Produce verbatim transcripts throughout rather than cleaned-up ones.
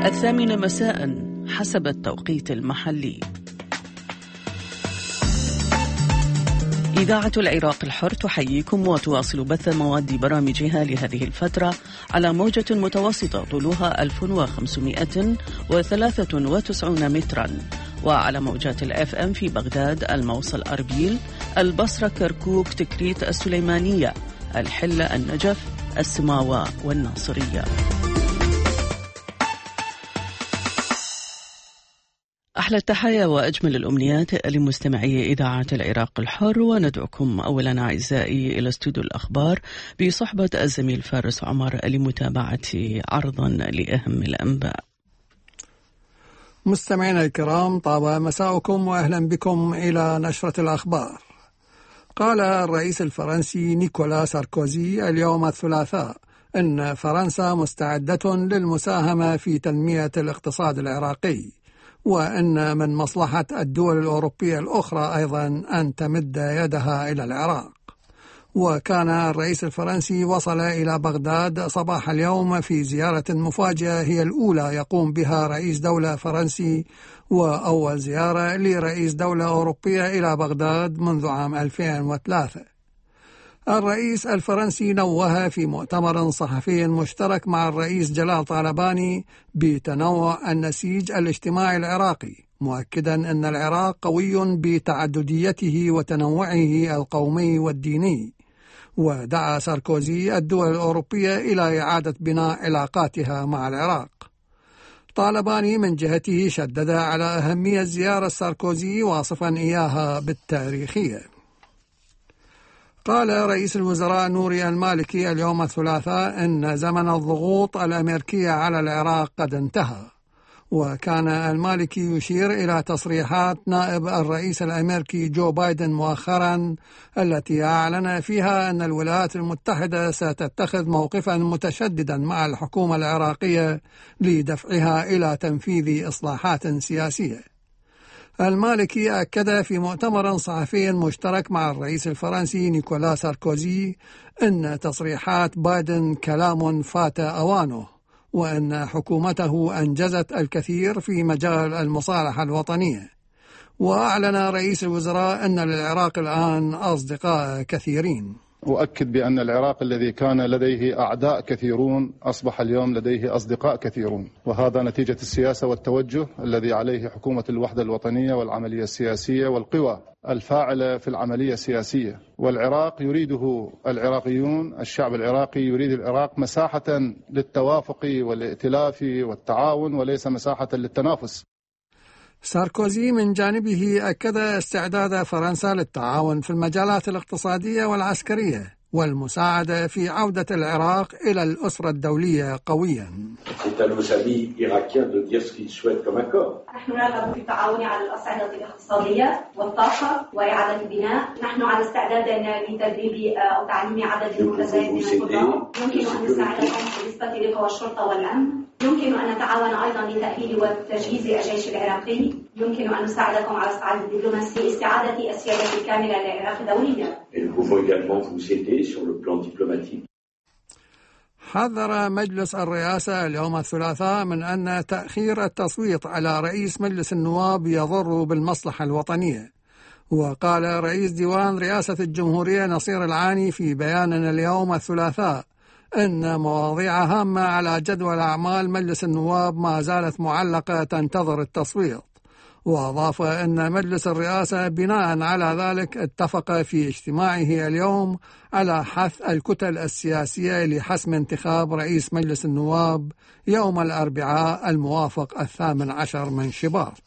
الثامنة مساء حسب التوقيت المحلي. إذاعة العراق الحر تحييكم وتواصل بث مواد برامجها لهذه الفترة على موجة متوسطة طولها ألف وخمسمائة وثلاثة وتسعين مترا، وعلى موجات الإف إم في بغداد، الموصل، أربيل، البصرة، كركوك، تكريت، السليمانية، الحلة، النجف، السماوة والناصرية. أحلى التحايا وأجمل الأمنيات لمستمعي إذاعة العراق الحر، وندعوكم أولا أعزائي إلى استوديو الأخبار بصحبة الزميل فارس عمر لمتابعة عرضا لأهم الأنباء. مستمعينا الكرام، طاب مساءكم وأهلا بكم إلى نشرة الأخبار. قال الرئيس الفرنسي نيكولا ساركوزي اليوم الثلاثاء إن فرنسا مستعدة للمساهمة في تنمية الاقتصاد العراقي، وأن من مصلحة الدول الأوروبية الأخرى أيضا أن تمد يدها إلى العراق. وكان الرئيس الفرنسي وصل إلى بغداد صباح اليوم في زيارة مفاجئة هي الأولى يقوم بها رئيس دولة فرنسي، وأول زيارة لرئيس دولة أوروبية إلى بغداد منذ عام ألفين وثلاثة. الرئيس الفرنسي نوه في مؤتمر صحفي مشترك مع الرئيس جلال طالباني بتنوع النسيج الاجتماعي العراقي، مؤكدا أن العراق قوي بتعدديته وتنوعه القومي والديني. ودعا ساركوزي الدول الأوروبية إلى إعادة بناء علاقاتها مع العراق. طالباني من جهته شدد على أهمية زيارة ساركوزي، واصفا إياها بالتاريخية. قال رئيس الوزراء نوري المالكي اليوم الثلاثاء إن زمن الضغوط الأمريكية على العراق قد انتهى. وكان المالكي يشير إلى تصريحات نائب الرئيس الأمريكي جو بايدن مؤخرا، التي أعلن فيها أن الولايات المتحدة ستتخذ موقفا متشددا مع الحكومة العراقية لدفعها إلى تنفيذ إصلاحات سياسية. المالكي أكد في مؤتمر صحفي مشترك مع الرئيس الفرنسي نيكولا ساركوزي أن تصريحات بايدن كلام فات أوانه، وأن حكومته أنجزت الكثير في مجال المصالحة الوطنية. وأعلن رئيس الوزراء أن للعراق الآن أصدقاء كثيرين. أؤكد بأن العراق الذي كان لديه أعداء كثيرون أصبح اليوم لديه أصدقاء كثيرون، وهذا نتيجة السياسة والتوجه الذي عليه حكومة الوحدة الوطنية والعملية السياسية والقوى الفاعلة في العملية السياسية. والعراق يريده العراقيون، الشعب العراقي يريد العراق مساحة للتوافق والائتلاف والتعاون وليس مساحة للتنافس. ساركوزي من جانبه أكد استعداد فرنسا للتعاون في المجالات الاقتصادية والعسكرية والمساعدة في عودة العراق إلى الأسرة الدولية قويا. نحن نرغب في التعاون على الأصعدة الاقتصادية والطاقة وإعادة البناء. نحن على استعداد لتدريب أو تعليم عدد متزايد من القضاة. يمكن أن نساعدكم بالنسبة لقوى الشرطة والأمن. يمكن أن نتعاون أيضا لتأهيل وتجهيز الجيش العراقي. يمكن أن نساعدكم على الصعيد الدبلوماسي لاستعادة السيادة الكاملة للعراق دوليا. حذر مجلس الرئاسة اليوم الثلاثاء من أن تأخير التصويت على رئيس مجلس النواب يضر بالمصلحة الوطنية. وقال رئيس ديوان رئاسة الجمهورية نصير العاني في بيان اليوم الثلاثاء إن مواضيع هامة على جدول أعمال مجلس النواب ما زالت معلقة تنتظر التصويت. وأضاف أن مجلس الرئاسة بناء على ذلك اتفق في اجتماعه اليوم على حث الكتل السياسية لحسم انتخاب رئيس مجلس النواب يوم الأربعاء الموافق الثامن عشر من شباط.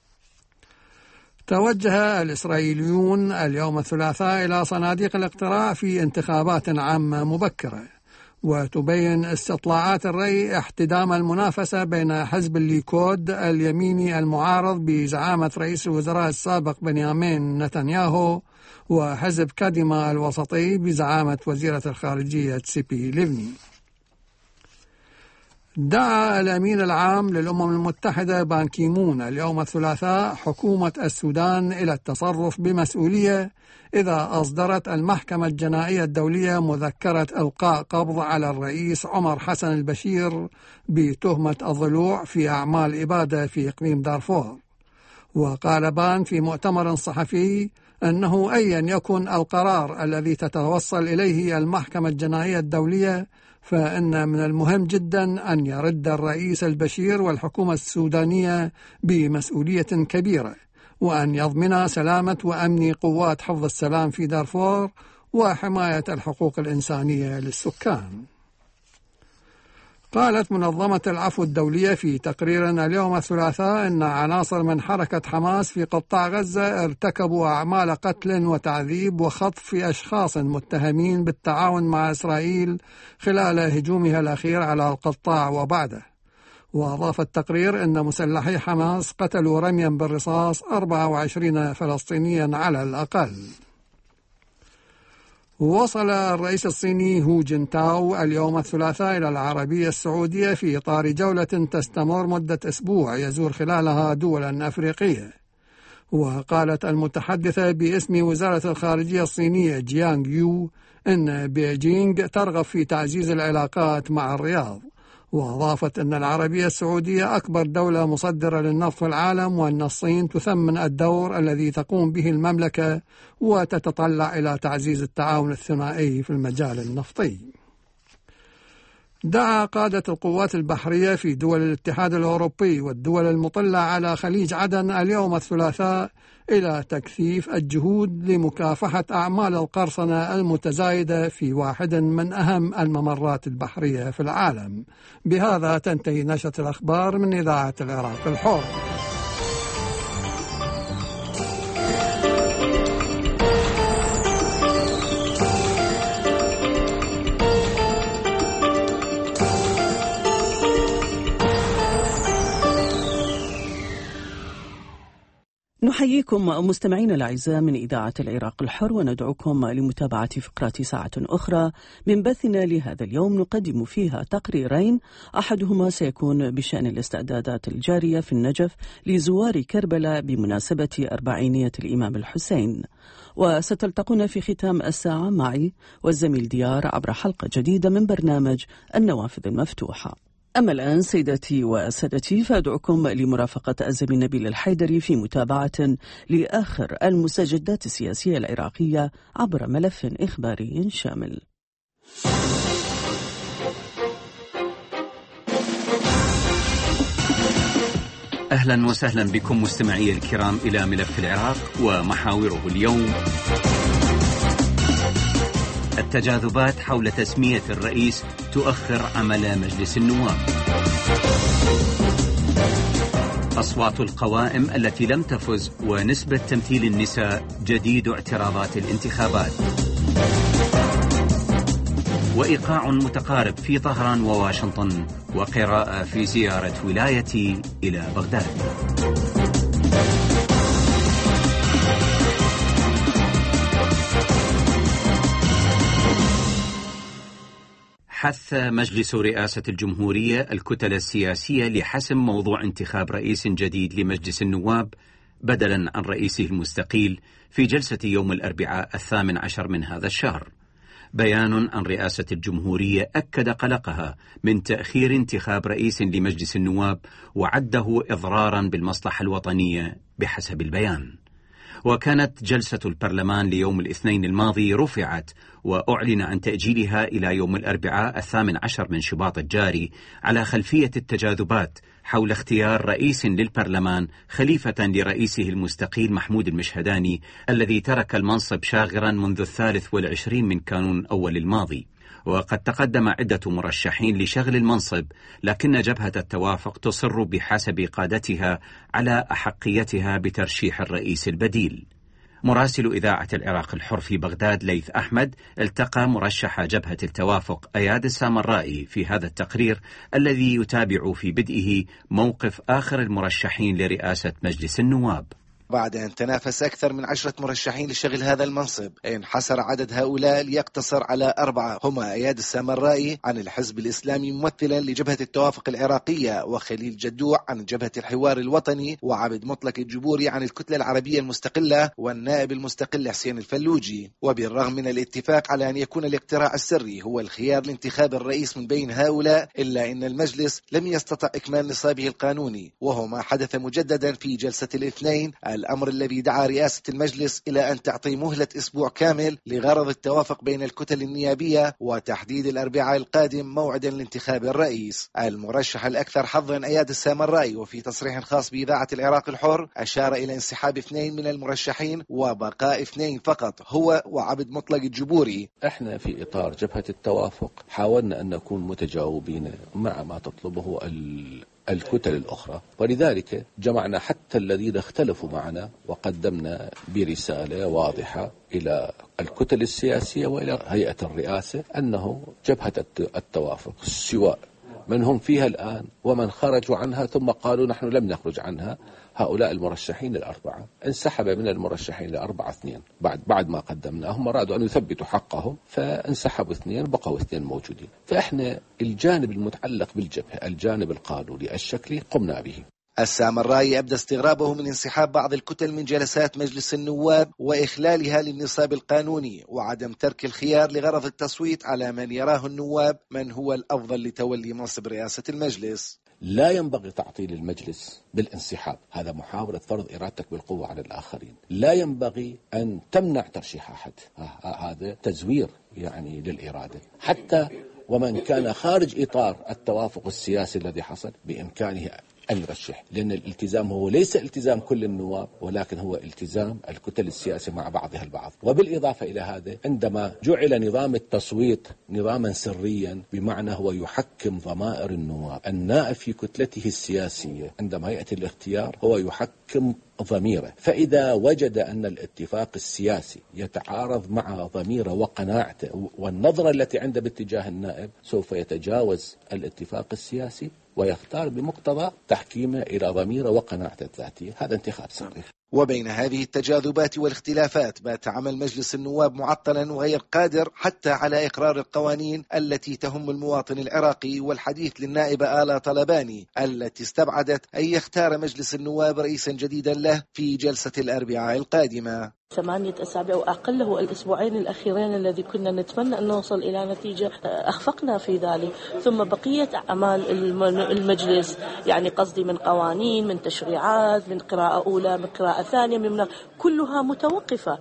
توجه الإسرائيليون اليوم الثلاثاء إلى صناديق الاقتراع في انتخابات عامة مبكرة. وتبين استطلاعات الرأي احتدام المنافسة بين حزب الليكود اليميني المعارض بزعامة رئيس الوزراء السابق بنيامين نتنياهو وحزب كاديما الوسطي بزعامة وزيرة الخارجية تسيبي ليفني. دعا الأمين العام للأمم المتحدة بان كيمون اليوم الثلاثاء حكومة السودان إلى التصرف بمسؤولية إذا أصدرت المحكمة الجنائية الدولية مذكرة إلقاء قبض على الرئيس عمر حسن البشير بتهمة الضلوع في أعمال إبادة في إقليم دارفور. وقال بان في مؤتمر صحفي أنه أيا يكن القرار الذي تتوصل إليه المحكمة الجنائية الدولية فإن من المهم جدا أن يرد الرئيس البشير والحكومة السودانية بمسؤولية كبيرة، وأن يضمن سلامة وأمن قوات حفظ السلام في دارفور وحماية الحقوق الإنسانية للسكان. قالت منظمة العفو الدولية في تقرير اليوم الثلاثاء أن عناصر من حركة حماس في قطاع غزة ارتكبوا أعمال قتل وتعذيب وخطف في أشخاص متهمين بالتعاون مع إسرائيل خلال هجومها الأخير على القطاع وبعده. وأضاف التقرير أن مسلحي حماس قتلوا رميا بالرصاص أربعة وعشرين فلسطينيا على الأقل. وصل الرئيس الصيني هو جنتاو اليوم الثلاثاء إلى العربية السعودية في إطار جولة تستمر مدة أسبوع يزور خلالها دولا أفريقية. وقالت المتحدثة باسم وزارة الخارجية الصينية جيانغ يو أن بيجينغ ترغب في تعزيز العلاقات مع الرياض. وأضافت أن العربية السعودية أكبر دولة مصدرة للنفط في العالم، وأن الصين تثمن الدور الذي تقوم به المملكة وتتطلع إلى تعزيز التعاون الثنائي في المجال النفطي. دعا قادة القوات البحرية في دول الاتحاد الأوروبي والدول المطلة على خليج عدن اليوم الثلاثاء إلى تكثيف الجهود لمكافحة أعمال القرصنة المتزايدة في واحد من أهم الممرات البحرية في العالم. بهذا تنتهي نشرة الأخبار من إذاعة العراق الحر. نحييكم مستمعين الأعزاء من إذاعة العراق الحر، وندعوكم لمتابعة فقرات ساعة أخرى من بثنا لهذا اليوم نقدم فيها تقريرين، أحدهما سيكون بشأن الاستعدادات الجارية في النجف لزوار كربلاء بمناسبة أربعينية الإمام الحسين، وستلتقون في ختام الساعة معي والزميل ديار عبر حلقة جديدة من برنامج النوافذ المفتوحة. أما الآن سيداتي وسادتي فأدعوكم لمرافقة الزميل نبيل الحيدري في متابعة لآخر المستجدات السياسية العراقية عبر ملف إخباري شامل. أهلا وسهلا بكم مستمعي الكرام إلى ملف العراق ومحاوره اليوم. التجاذبات حول تسمية الرئيس تؤخر عمل مجلس النواب. أصوات القوائم التي لم تفز ونسبة تمثيل النساء جديد اعتراضات الانتخابات. وإيقاع متقارب في طهران وواشنطن، وقراءة في زيارة ولايتي إلى بغداد. حث مجلس رئاسة الجمهورية الكتل السياسية لحسم موضوع انتخاب رئيس جديد لمجلس النواب بدلا عن رئيسه المستقيل في جلسة يوم الأربعاء الثامن عشر من هذا الشهر. بيان عن رئاسة الجمهورية أكد قلقها من تأخير انتخاب رئيس لمجلس النواب وعده إضرارا بالمصلحة الوطنية بحسب البيان. وكانت جلسة البرلمان ليوم الاثنين الماضي رفعت وأعلن عن تأجيلها إلى يوم الأربعاء الثامن عشر من شباط الجاري على خلفية التجاذبات حول اختيار رئيس للبرلمان خليفة لرئيسه المستقيل محمود المشهداني الذي ترك المنصب شاغرا منذ الثالث والعشرين من كانون أول الماضي. وقد تقدم عدة مرشحين لشغل المنصب، لكن جبهة التوافق تصر بحسب قادتها على أحقيتها بترشيح الرئيس البديل. مراسل إذاعة العراق الحر في بغداد ليث أحمد التقى مرشح جبهة التوافق أياد السامرائي في هذا التقرير الذي يتابع في بدئه موقف آخر المرشحين لرئاسة مجلس النواب. بعد أن تنافس أكثر من عشرة مرشحين لشغل هذا المنصب، انحصر عدد هؤلاء ليقتصر على أربعة، هما إياد السامرائي عن الحزب الإسلامي ممثلا لجبهة التوافق العراقية، وخليل جدوع عن جبهة الحوار الوطني، وعبد مطلق الجبوري عن الكتلة العربية المستقلة، والنائب المستقل حسين الفلوجي. وبالرغم من الاتفاق على أن يكون الاقتراع السري هو الخيار لانتخاب الرئيس من بين هؤلاء، إلا أن المجلس لم يستطع إكمال نصابه القانوني، وهو ما حدث مجددا في جلسة الاثنين، الأمر الذي دعا رئاسة المجلس إلى أن تعطي مهلة أسبوع كامل لغرض التوافق بين الكتل النيابية وتحديد الأربعاء القادم موعدا لانتخاب الرئيس. المرشح الأكثر حظا إياد السامرائي، وفي تصريح خاص بإذاعة العراق الحر أشار إلى انسحاب اثنين من المرشحين وبقاء اثنين فقط، هو وعبد مطلق الجبوري. احنا في إطار جبهة التوافق حاولنا أن نكون متجاوبين مع ما تطلبه ال الكتل الأخرى، ولذلك جمعنا حتى الذين اختلفوا معنا وقدمنا برسالة واضحة إلى الكتل السياسية وإلى هيئة الرئاسة أنه جبهة التوافق سواء من هم فيها الآن ومن خرجوا عنها ثم قالوا نحن لم نخرج عنها، هؤلاء المرشحين الأربعة انسحب من المرشحين الأربعة اثنين بعد بعد ما قدمناهم، أرادوا أن يثبتوا حقهم فانسحبوا اثنين بقوا اثنين موجودين. فإحنا الجانب المتعلق بالجبهة الجانب القانوني الشكلي قمنا به. السامرائي أبدى استغرابه من انسحاب بعض الكتل من جلسات مجلس النواب وإخلالها للنصاب القانوني وعدم ترك الخيار لغرض التصويت على من يراه النواب من هو الأفضل لتولي منصب رئاسة المجلس. لا ينبغي تعطيل المجلس بالانسحاب، هذا محاولة فرض إرادتك بالقوة على الآخرين. لا ينبغي أن تمنع ترشيح أحد، هذا تزوير يعني للإرادة. حتى ومن كان خارج إطار التوافق السياسي الذي حصل بإمكانه أن يرشح، لأن الالتزام هو ليس التزام كل النواب ولكن هو التزام الكتل السياسية مع بعضها البعض. وبالإضافة إلى هذا عندما جعل نظام التصويت نظاما سريا بمعنى هو يحكم ضمائر النواب، النائب في كتلته السياسية عندما يأتي الاختيار هو يحكم ضميره، فإذا وجد أن الاتفاق السياسي يتعارض مع ضميره وقناعته والنظرة التي عنده باتجاه النائب سوف يتجاوز الاتفاق السياسي ويختار بمقتضى تحكيمه إلى ضميره وقناعته الذاتية. هذا انتخاب سري. وبين هذه التجاذبات والاختلافات بات عمل مجلس النواب معطلا وغير قادر حتى على إقرار القوانين التي تهم المواطن العراقي، والحديث للنائبة آلا طلباني التي استبعدت أن يختار مجلس النواب رئيسا جديدا له في جلسة الأربعاء القادمة. ثمانية أسابيع وأقله الأسبوعين الأخيرين الذي كنا نتمنى أن نوصل إلى نتيجة أخفقنا في ذلك، ثم بقية أعمال المجلس يعني قصدي من قوانين من تشريعات من قراءة أولى من قراءة ثانية من كلها متوقفة.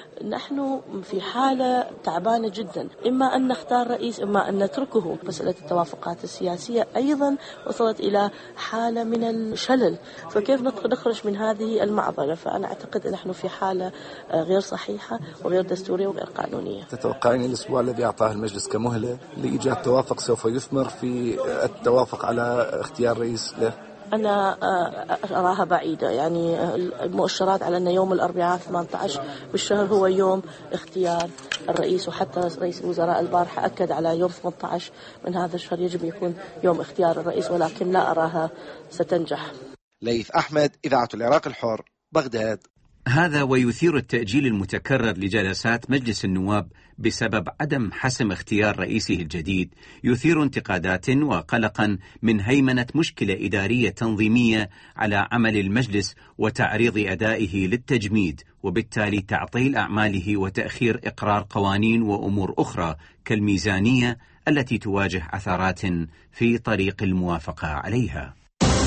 نحن في حالة تعبانة جدا، إما أن نختار رئيس إما أن نتركه. مسألة التوافقات السياسية أيضا وصلت إلى حالة من الشلل، فكيف نخرج من هذه المعضلة؟ فأنا أعتقد أن نحن في حالة غير صحيحة وغير دستورية وغير قانونية. تتوقعين الأسبوع الذي أعطاه المجلس كمهلة لإيجاد توافق سوف يثمر في التوافق على اختيار رئيس له؟ أنا أراها بعيدة، يعني المؤشرات على أن يوم الأربعاء ثمانية عشر بالشهر هو يوم اختيار الرئيس، وحتى رئيس الوزراء البارحة أكد على يوم ثمانية عشر من هذا الشهر يجب يكون يوم اختيار الرئيس، ولكن لا أراها ستنجح. ليث أحمد، إذاعة العراق الحر، بغداد. هذا ويثير التأجيل المتكرر لجلسات مجلس النواب بسبب عدم حسم اختيار رئيسه الجديد يثير انتقادات وقلقا من هيمنة مشكلة إدارية تنظيمية على عمل المجلس وتعريض أدائه للتجميد، وبالتالي تعطيل أعماله وتأخير إقرار قوانين وأمور أخرى كالميزانية التي تواجه عثرات في طريق الموافقة عليها.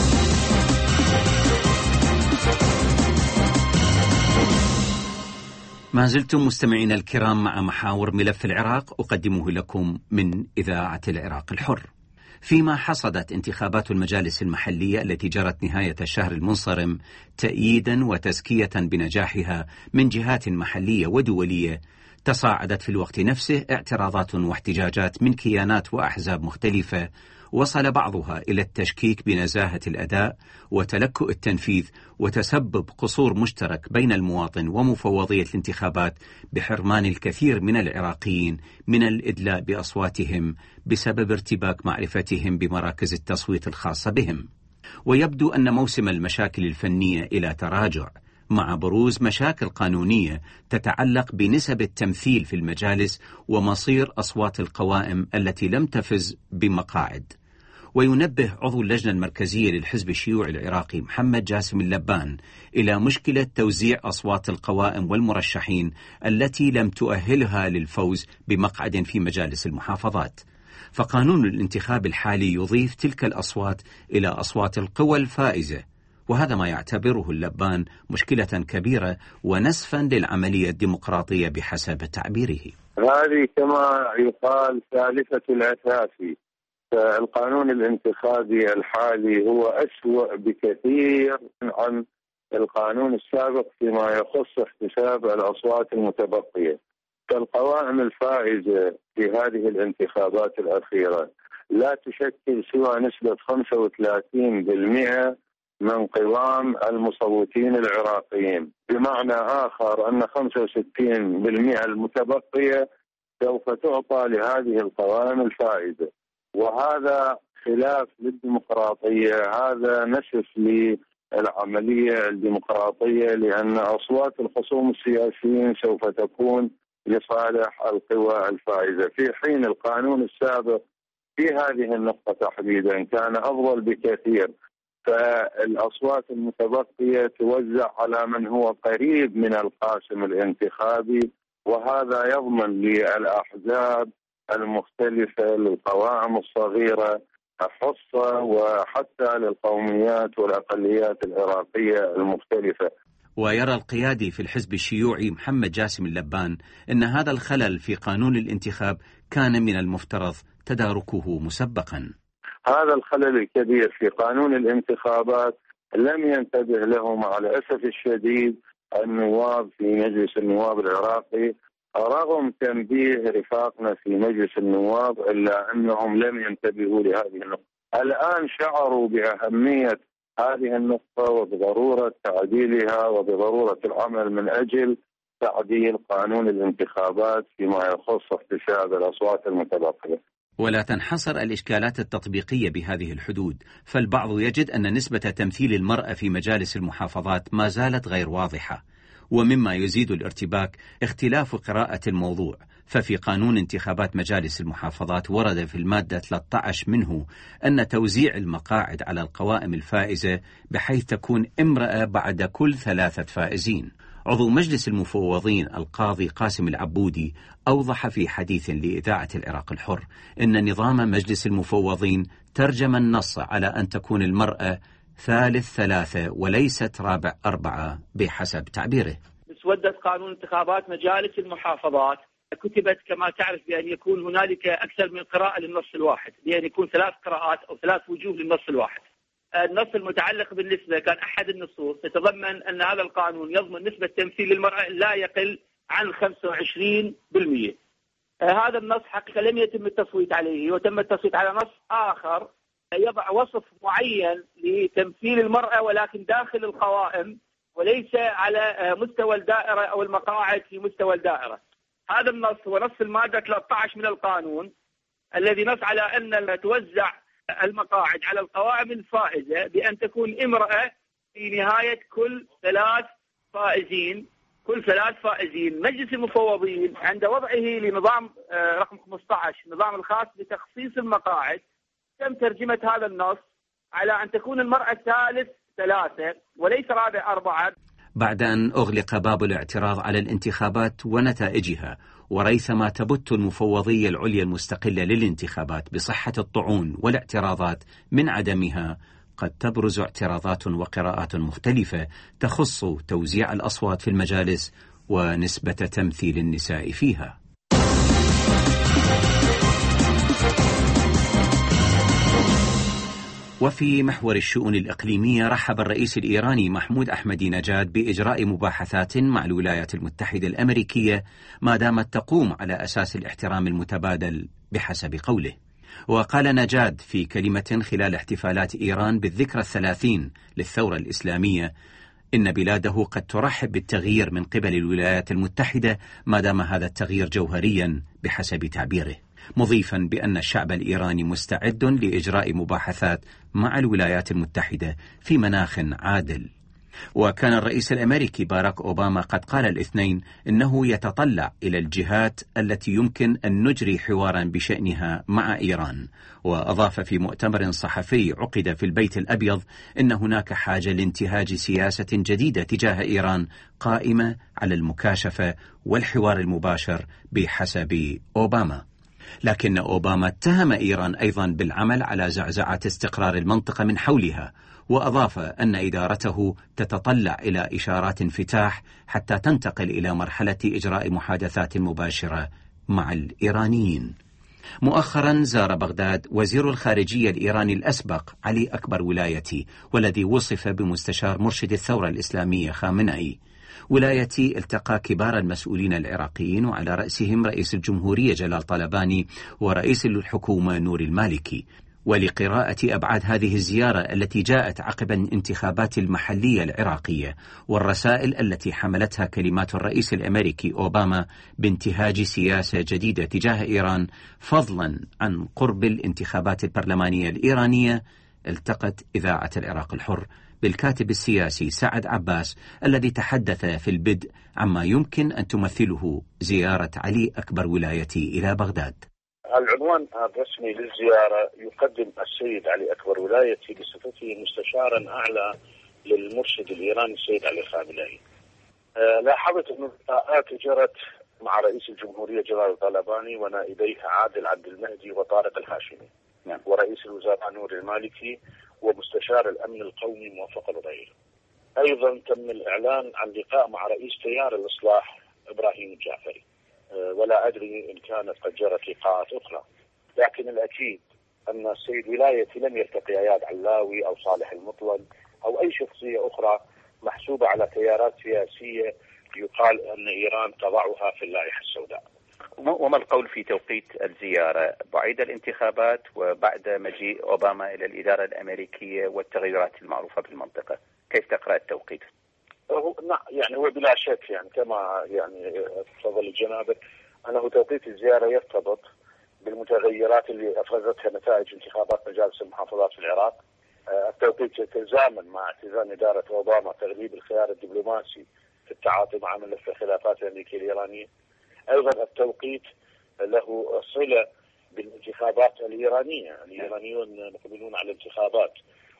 ما زلتم مستمعين الكرام مع محاور ملف العراق أقدمه لكم من إذاعة العراق الحر. فيما حصدت انتخابات المجالس المحلية التي جرت نهاية الشهر المنصرم تأييدا وتزكية بنجاحها من جهات محلية ودولية، تصاعدت في الوقت نفسه اعتراضات واحتجاجات من كيانات وأحزاب مختلفة، وصل بعضها إلى التشكيك بنزاهة الأداء وتلكؤ التنفيذ، وتسبب قصور مشترك بين المواطن ومفوضية الانتخابات بحرمان الكثير من العراقيين من الإدلاء بأصواتهم بسبب ارتباك معرفتهم بمراكز التصويت الخاصة بهم. ويبدو أن موسم المشاكل الفنية إلى تراجع مع بروز مشاكل قانونية تتعلق بنسب التمثيل في المجالس ومصير أصوات القوائم التي لم تفز بمقاعد. وينبه عضو اللجنة المركزية للحزب الشيوعي العراقي محمد جاسم اللبان إلى مشكلة توزيع أصوات القوائم والمرشحين التي لم تؤهلها للفوز بمقعد في مجالس المحافظات، فقانون الانتخاب الحالي يضيف تلك الأصوات إلى أصوات القوى الفائزة، وهذا ما يعتبره اللبان مشكلة كبيرة ونسفا للعملية الديمقراطية بحسب تعبيره. هذه كما يقال ثالثة الأساسي. فالقانون الانتخابي الحالي هو أسوأ بكثير عن القانون السابق فيما يخص احتساب الأصوات المتبقية. فالقوائم الفائزة في هذه الانتخابات الأخيرة لا تشكل سوى نسبة خمسة وثلاثين بالمئة من قوام المصوتين العراقيين، بمعنى آخر أن خمسة وستين بالمئة المتبقية سوف تعطى لهذه القوائم الفائزة، وهذا خلاف للديمقراطية. هذا نسف للعملية الديمقراطية، لأن أصوات الخصوم السياسيين سوف تكون لصالح القوى الفائزة، في حين القانون السابق في هذه النقطة تحديدا كان أفضل بكثير. فالأصوات المتبقية توزع على من هو قريب من القاسم الانتخابي، وهذا يضمن للأحزاب المختلفة للقوائم الصغيرة حصة، وحتى للقوميات والأقليات العراقية المختلفة. ويرى القيادي في الحزب الشيوعي محمد جاسم اللبان أن هذا الخلل في قانون الانتخاب كان من المفترض تداركه مسبقا. هذا الخلل الكبير في قانون الانتخابات لم ينتبه له مع الأسف الشديد النواب في مجلس النواب العراقي، رغم تنبيه رفاقنا في مجلس النواب إلا أنهم لم ينتبهوا لهذه النقطة. الآن شعروا بأهمية هذه النقطة وبضرورة تعديلها وبضرورة العمل من أجل تعديل قانون الانتخابات فيما يخص احتساب الأصوات المتبقية. ولا تنحصر الإشكالات التطبيقية بهذه الحدود، فالبعض يجد أن نسبة تمثيل المرأة في مجالس المحافظات ما زالت غير واضحة، ومما يزيد الارتباك اختلاف قراءة الموضوع. ففي قانون انتخابات مجالس المحافظات ورد في المادة ثلاثة عشر منه أن توزيع المقاعد على القوائم الفائزة بحيث تكون امرأة بعد كل ثلاثة فائزين. عضو مجلس المفوضين القاضي قاسم العبودي أوضح في حديث لإذاعة العراق الحر أن نظام مجلس المفوضين ترجم النص على أن تكون المرأة ثالث ثلاثة وليست رابع أربعة بحسب تعبيره. مسودة قانون انتخابات مجالس المحافظات كتبت كما تعرف بأن يكون هنالك أكثر من قراءة للنص الواحد، بأن يكون ثلاث قراءات أو ثلاث وجوه للنص الواحد. النص المتعلق بالنسبة كان أحد النصوص يتضمن أن هذا القانون يضمن نسبة تمثيل للمرأة لا يقل عن خمسة وعشرين بالمئة. هذا النص حقيقة لم يتم التصويت عليه، وتم التصويت على نص آخر يضع وصف معين لتمثيل المرأة ولكن داخل القوائم وليس على مستوى الدائرة أو المقاعد في مستوى الدائرة. هذا النص هو نص المادة ثلاثة عشر من القانون الذي نص على أن توزع المقاعد على القوائم الفائزة بأن تكون امرأة في نهاية كل ثلاث فائزين كل ثلاث فائزين. مجلس المفوضين عند وضعه لنظام رقم خمسة عشر النظام الخاص بتخصيص المقاعد تم ترجمة هذا النص على أن تكون المرأة ثالث ثلاثة وليس رابع أربعة. بعد أن أغلق باب الاعتراض على الانتخابات ونتائجها، وريثما تبت المفوضية العليا المستقلة للانتخابات بصحة الطعون والاعتراضات من عدمها، قد تبرز اعتراضات وقراءات مختلفة تخص توزيع الأصوات في المجالس ونسبة تمثيل النساء فيها. وفي محور الشؤون الإقليمية، رحب الرئيس الإيراني محمود أحمدي نجاد بإجراء مباحثات مع الولايات المتحدة الأمريكية ما دامت تقوم على أساس الاحترام المتبادل بحسب قوله. وقال نجاد في كلمة خلال احتفالات إيران بالذكرى الثلاثين للثورة الإسلامية إن بلاده قد ترحب بالتغيير من قبل الولايات المتحدة ما دام هذا التغيير جوهريا بحسب تعبيره، مضيفا بأن الشعب الإيراني مستعد لإجراء مباحثات مع الولايات المتحدة في مناخ عادل. وكان الرئيس الأمريكي باراك أوباما قد قال الاثنين إنه يتطلع إلى الجهات التي يمكن أن نجري حوارا بشأنها مع إيران. وأضاف في مؤتمر صحفي عقد في البيت الأبيض إن هناك حاجة لانتهاج سياسة جديدة تجاه إيران قائمة على المكاشفة والحوار المباشر بحسب أوباما. لكن أوباما اتهم إيران أيضا بالعمل على زعزعة استقرار المنطقة من حولها، وأضاف أن إدارته تتطلع إلى إشارات انفتاح حتى تنتقل إلى مرحلة إجراء محادثات مباشرة مع الإيرانيين. مؤخرا زار بغداد وزير الخارجية الإيراني الأسبق علي أكبر ولايتي، والذي وصف بمستشار مرشد الثورة الإسلامية خامنئي. ولايتي التقى كبار المسؤولين العراقيين وعلى رأسهم رئيس الجمهورية جلال طلباني ورئيس الحكومة نور المالكي. ولقراءة أبعاد هذه الزيارة التي جاءت عقب الانتخابات المحلية العراقية والرسائل التي حملتها كلمات الرئيس الأمريكي أوباما بانتهاج سياسة جديدة تجاه إيران، فضلا عن قرب الانتخابات البرلمانية الإيرانية، التقت إذاعة العراق الحر بالكاتب السياسي سعد عباس الذي تحدث في البدء عما يمكن أن تمثله زيارة علي أكبر ولايتي إلى بغداد. العنوان الرسمي للزيارة يقدم السيد علي أكبر ولايتي بصفته مستشارا أعلى للمرشد الإيراني السيد علي خامنئي. أه لاحظت أن اللقاءات جرت مع رئيس الجمهورية جلال طلباني ونائبيه عادل عبد المهدي وطارق الهاشمي، نعم. ورئيس الوزراء نور المالكي ومستشار الأمن القومي موفق الغير. أيضا تم الإعلان عن لقاء مع رئيس تيار الإصلاح إبراهيم الجعفري، ولا أدري إن كانت قد جرت لقاءات أخرى، لكن الأكيد أن السيد ولايتي لم يلتقي اياد علاوي أو صالح المطلق أو أي شخصية أخرى محسوبة على تيارات سياسية يقال أن إيران تضعها في اللائحة السوداء. وما القول في توقيت الزيارة بعد الانتخابات وبعد مجيء أوباما إلى الإدارة الأمريكية والتغيرات المعروفة بالمنطقة؟ كيف تقرأ التوقيت؟ نعم يعني هو بلا شك يعني كما يعني تفضل جنابك أنه توقيت الزيارة يرتبط بالمتغيرات اللي أفرزتها نتائج انتخابات مجالس المحافظات في العراق. التوقيت يتزامن مع اتزان إدارة أوباما تغليب الخيار الدبلوماسي في التعاطي مع ملف الخلافات الأمريكية الإيرانية. أيضا التوقيت له صلة بالانتخابات الإيرانية، الإيرانيون مقبلون على الانتخابات،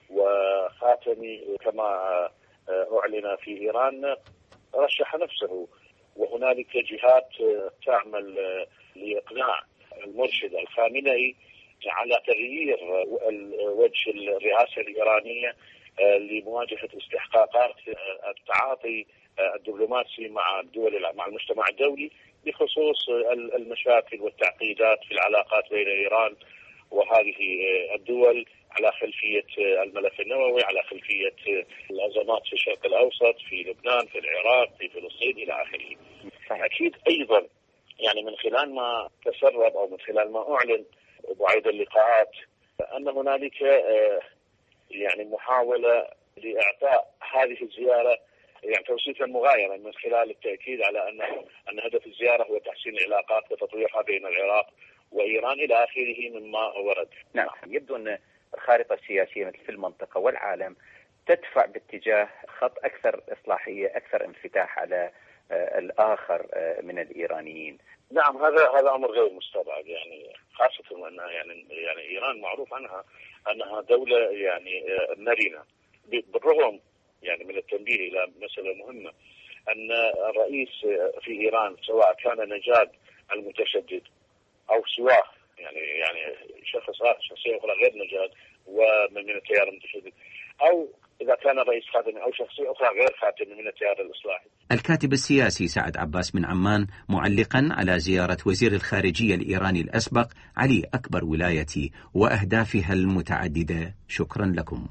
وخاتمي كما أعلن في إيران رشح نفسه، وهنالك جهات تعمل لإقناع المرشد الخامنئي على تغيير وجه الرئاسة الإيرانية لمواجهة استحقاقات التعاطي الدبلوماسي مع الدول مع المجتمع الدولي بخصوص المشاكل والتعقيدات في العلاقات بين إيران وهذه الدول على خلفية الملف النووي، على خلفية الأزمات في الشرق الأوسط، في لبنان، في العراق، في فلسطين إلى آخره. أكيد أيضا يعني من خلال ما تسرب أو من خلال ما أعلن بعيد اللقاءات أن هنالك يعني محاولة لإعطاء هذه الزيارة يعني توصيفا مغايرا من خلال التأكيد على أن أن هدف الزيارة هو تحسين العلاقات وتطويرها بين العراق وإيران إلى آخره مما ورد. نعم، يبدو أن الخارطة السياسية في المنطقة والعالم تدفع باتجاه خط أكثر إصلاحية، أكثر انفتاح على الآخر من الإيرانيين. نعم، هذا هذا أمر غير مستبعد، يعني خاصة أنها يعني يعني إيران معروف عنها أنها دولة يعني مرنة، بالرغم يعني من التنبيه إلى مسألة مهمة أن الرئيس في إيران سواء كان نجاد المتشدد أو سواه يعني يعني شخص آخر شخصية أخرى غير نجاد ومن التيار المتشدد، أو إذا كان رئيس خاتمي أو شخصية أخرى غير خاتمي من التيار الإصلاحي. الكاتب السياسي سعد عباس من عمان معلقا على زيارة وزير الخارجية الإيراني الأسبق علي أكبر ولايتي وأهدافها المتعددة. شكرا لكم.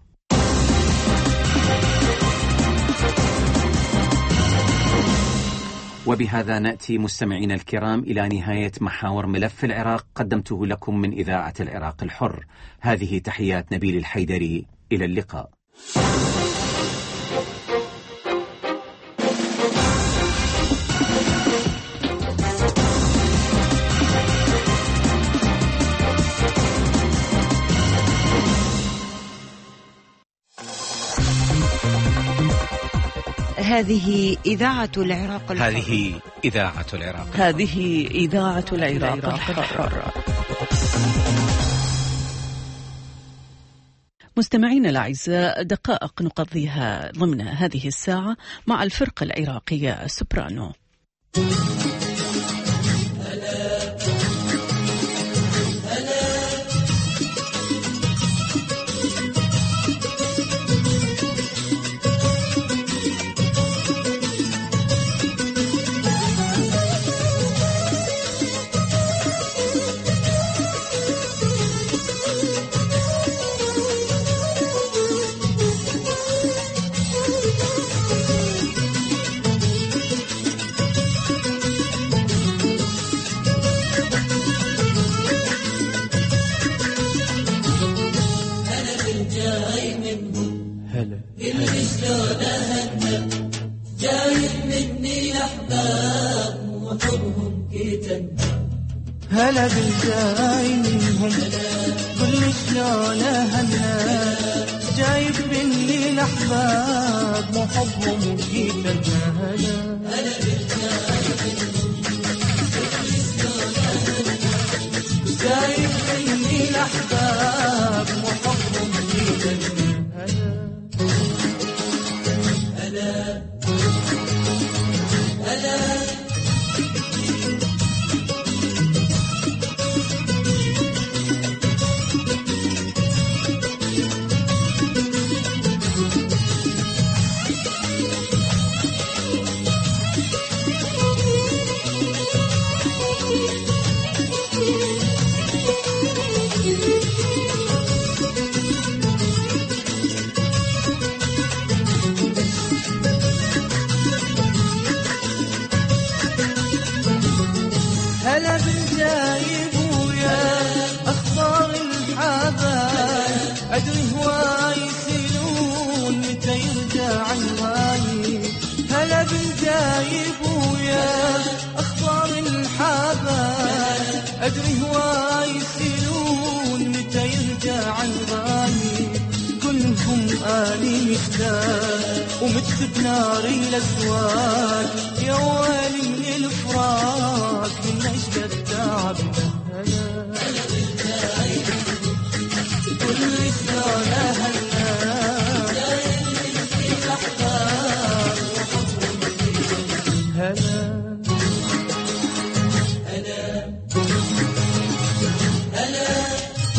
وبهذا نأتي مستمعين الكرام إلى نهاية محاور ملف العراق قدمته لكم من إذاعة العراق الحر. هذه تحيات نبيل الحيدري، إلى اللقاء. هذه إذاعة العراق الحر. هذه إذاعة العراق الحر. هذه إذاعة العراق الحر. مستمعينا الأعزاء، دقائق نقضيها ضمن هذه الساعة مع الفرقة العراقية السوبرانو. هلا بالجاي منهم كل شلون هلا جايب مني الأحباب وحبهم وجيت هلا هلا بالجاي منهم كل شلون هلا جايب مني الأحباب وحبهم وجيت هلا هلا هلا هلا بالجايب ويا أخبار الحبايب أدري هواي يسألون متى يرجع الغايب هلا بالجايب ويا أخبار الحبايب أدري هواي يسألون متى يرجع الغايب كلهم آلي مشتاق ومت بناري الأسواق يا ويلي من الفراق من أجل التعب هلا هلا بالجايب كل شلون هلا جايب مني الأحباب وحبهم هلا هلا هلا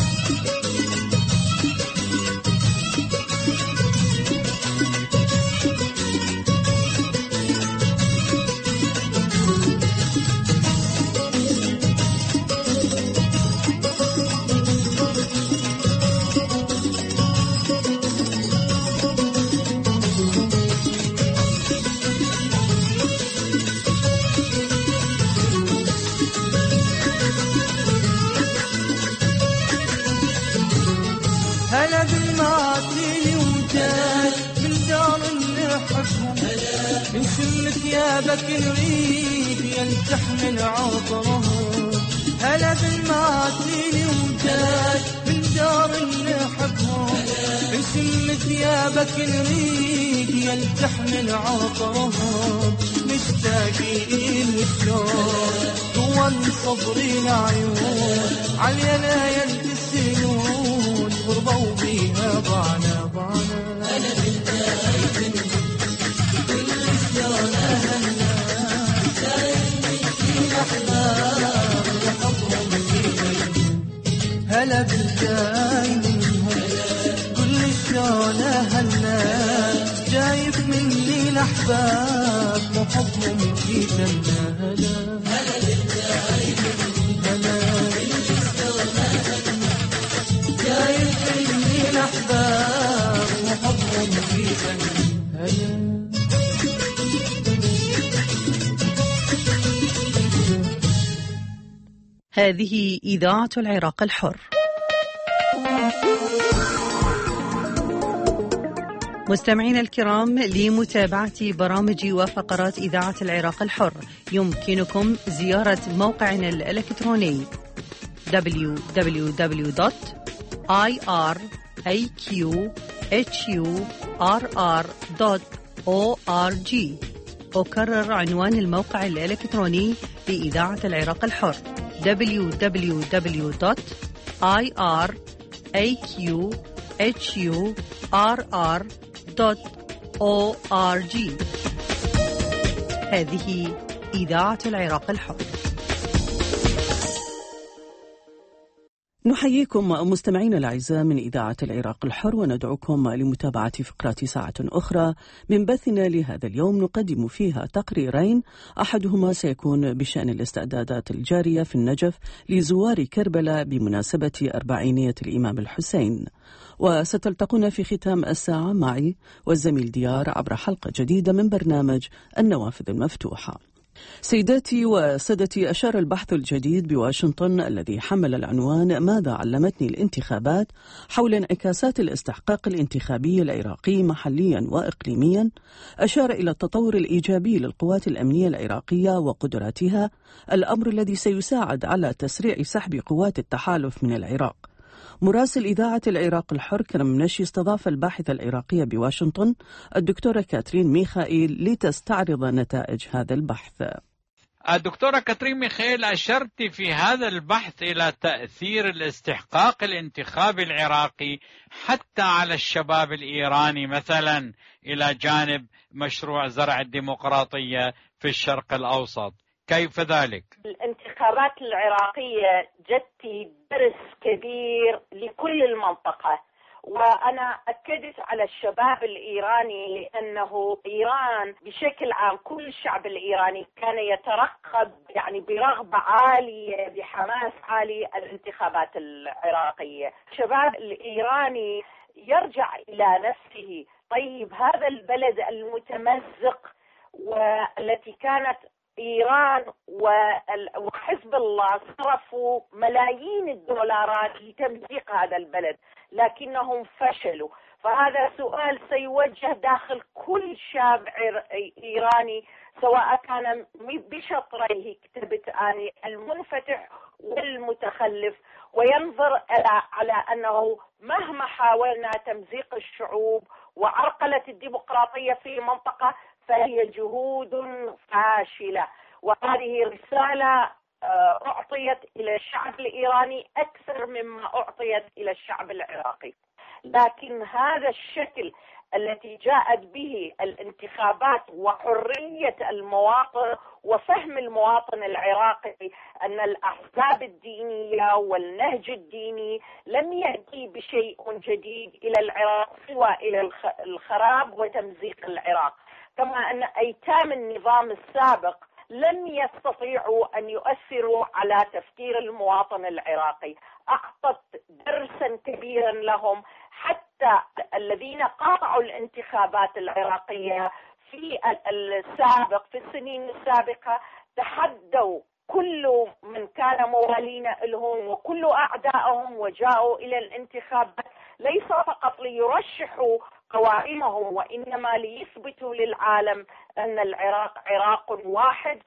هلا بالمعاتي وجاي من دار نحبهم نشم ثيابك نريد يلتحمل عطرهم هلا بالمعاتي وجاي من دار نحبهم نشم ثيابك نريد يلتحمل عطرهم مشتاقين وشلون طول صبري العيون علينا يلتسلون غربة وبيها ضعنا ضعنا هلا بالجاي كل شلون هلا جاي مني الأحباب وحبهم فينا هلا بالجاي منهم كل شلون هلا جايب مني الأحباب وحبهم فينا هلا هلا بالجاي هلا جايب مني الأحباب وحبهم فيك هلا هذه إذاعة العراق الحر. مستمعينا الكرام، لمتابعة برامج وفقرات إذاعة العراق الحر يمكنكم زيارة موقعنا الإلكتروني دبليو دبليو دبليو دوت آي آر إيه كيو إتش يو آر آر دوت أو آر جي. أكرر عنوان الموقع الإلكتروني لإذاعة العراق الحر دبليو دبليو دبليو دوت آي آر إيه كيو إتش يو آر آر دوت أو آر جي. هذه إذاعة العراق الحر. نحييكم مستمعينا الأعزاء من إذاعة العراق الحر، وندعوكم لمتابعة فقرات ساعة أخرى من بثنا لهذا اليوم، نقدم فيها تقريرين، أحدهما سيكون بشأن الاستعدادات الجارية في النجف لزوار كربلاء بمناسبة أربعينية الإمام الحسين، وستلتقون في ختام الساعة معي والزميل ديار عبر حلقة جديدة من برنامج النوافذ المفتوحة. سيداتي وسادتي، أشار البحث الجديد بواشنطن الذي حمل العنوان ماذا علمتني الانتخابات حول انعكاسات الاستحقاق الانتخابي العراقي محليا وإقليميا، أشار إلى التطور الإيجابي للقوات الأمنية العراقية وقدراتها، الأمر الذي سيساعد على تسريع سحب قوات التحالف من العراق. مراسل إذاعة العراق الحر كرم نشي استضاف الباحثة العراقية بواشنطن الدكتورة كاترين ميخائيل لتستعرض نتائج هذا البحث. الدكتورة كاترين ميخائيل، أشرت في هذا البحث إلى تأثير الاستحقاق الانتخابي العراقي حتى على الشباب الإيراني مثلا، إلى جانب مشروع زرع الديمقراطية في الشرق الأوسط، كيف ذلك؟ الانتخابات العراقية جت درس كبير لكل المنطقة، وأنا أكدت على الشباب الإيراني لأنه إيران بشكل عام كل الشعب الإيراني كان يترقب يعني برغبة عالية بحماس عالي الانتخابات العراقية. الشباب الإيراني يرجع إلى نفسه، طيب هذا البلد المتمزق والتي كانت إيران وحزب الله صرفوا ملايين الدولارات لتمزيق هذا البلد لكنهم فشلوا، فهذا سؤال سيوجه داخل كل شاب إيراني سواء كان بشطريه كتبت آني المنفتح والمتخلف، وينظر على أنه مهما حاولنا تمزيق الشعوب وعرقلة الديمقراطية في منطقة فهي جهود فاشلة. وهذه رسالة أعطيت إلى الشعب الإيراني أكثر مما أعطيت إلى الشعب العراقي. لكن هذا الشكل التي جاءت به الانتخابات وحرية المواطن وفهم المواطن العراقي أن الأحزاب الدينية والنهج الديني لم يأتي بشيء جديد إلى العراق سوى إلى الخراب وتمزيق العراق، كما أن أيتام النظام السابق لم يستطيعوا أن يؤثروا على تفكير المواطن العراقي. أعطت درسا كبيرا لهم، حتى الذين قاطعوا الانتخابات العراقية في السابق في السنين السابقة تحدوا كل من كان موالين لهم وكل أعدائهم وجاءوا إلى الانتخابات ليس فقط ليرشحوا قوائمهم وإنما ليثبتوا للعالم أن العراق عراق واحد،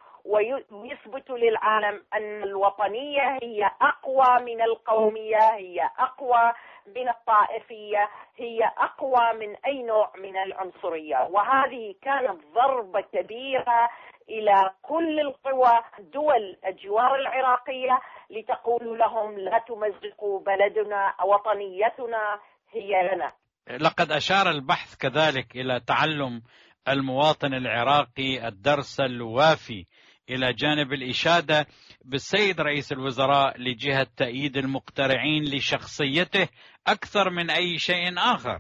ويثبت للعالم أن الوطنية هي أقوى من القومية، هي أقوى من الطائفية، هي أقوى من أي نوع من العنصرية. وهذه كانت ضربة كبيرة إلى كل القوى دول الجوار العراقية لتقول لهم لا تمزقوا بلدنا، وطنيتنا هي لنا. لقد أشار البحث كذلك إلى تعلم المواطن العراقي الدرس الوافي إلى جانب الإشادة بالسيد رئيس الوزراء لجهة تأييد المقترعين لشخصيته أكثر من أي شيء آخر.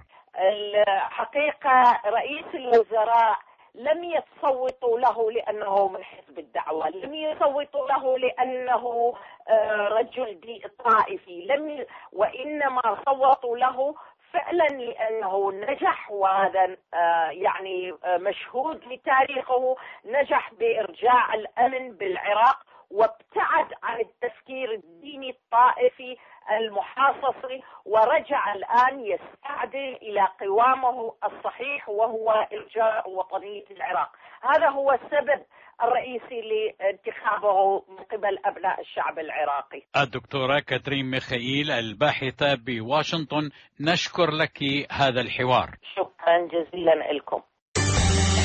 الحقيقة رئيس الوزراء لم يصوتوا له لأنه من حزب الدعوة، لم يصوتوا له لأنه رجل طائفي، لم وإنما صوتوا له فعلا لأنه نجح، وهذا يعني مشهود لتاريخه، نجح بإرجاع الأمن بالعراق وابتعد عن التفكير الديني الطائفي المحاصصي، ورجع الآن يستعدل إلى قوامه الصحيح وهو إرجاع وطنية العراق. هذا هو السبب الرئيسي لانتخابه من قبل أبناء الشعب العراقي. الدكتورة كاترين ميخائيل الباحثة بواشنطن، نشكر لك هذا الحوار. شكرا جزيلا لكم.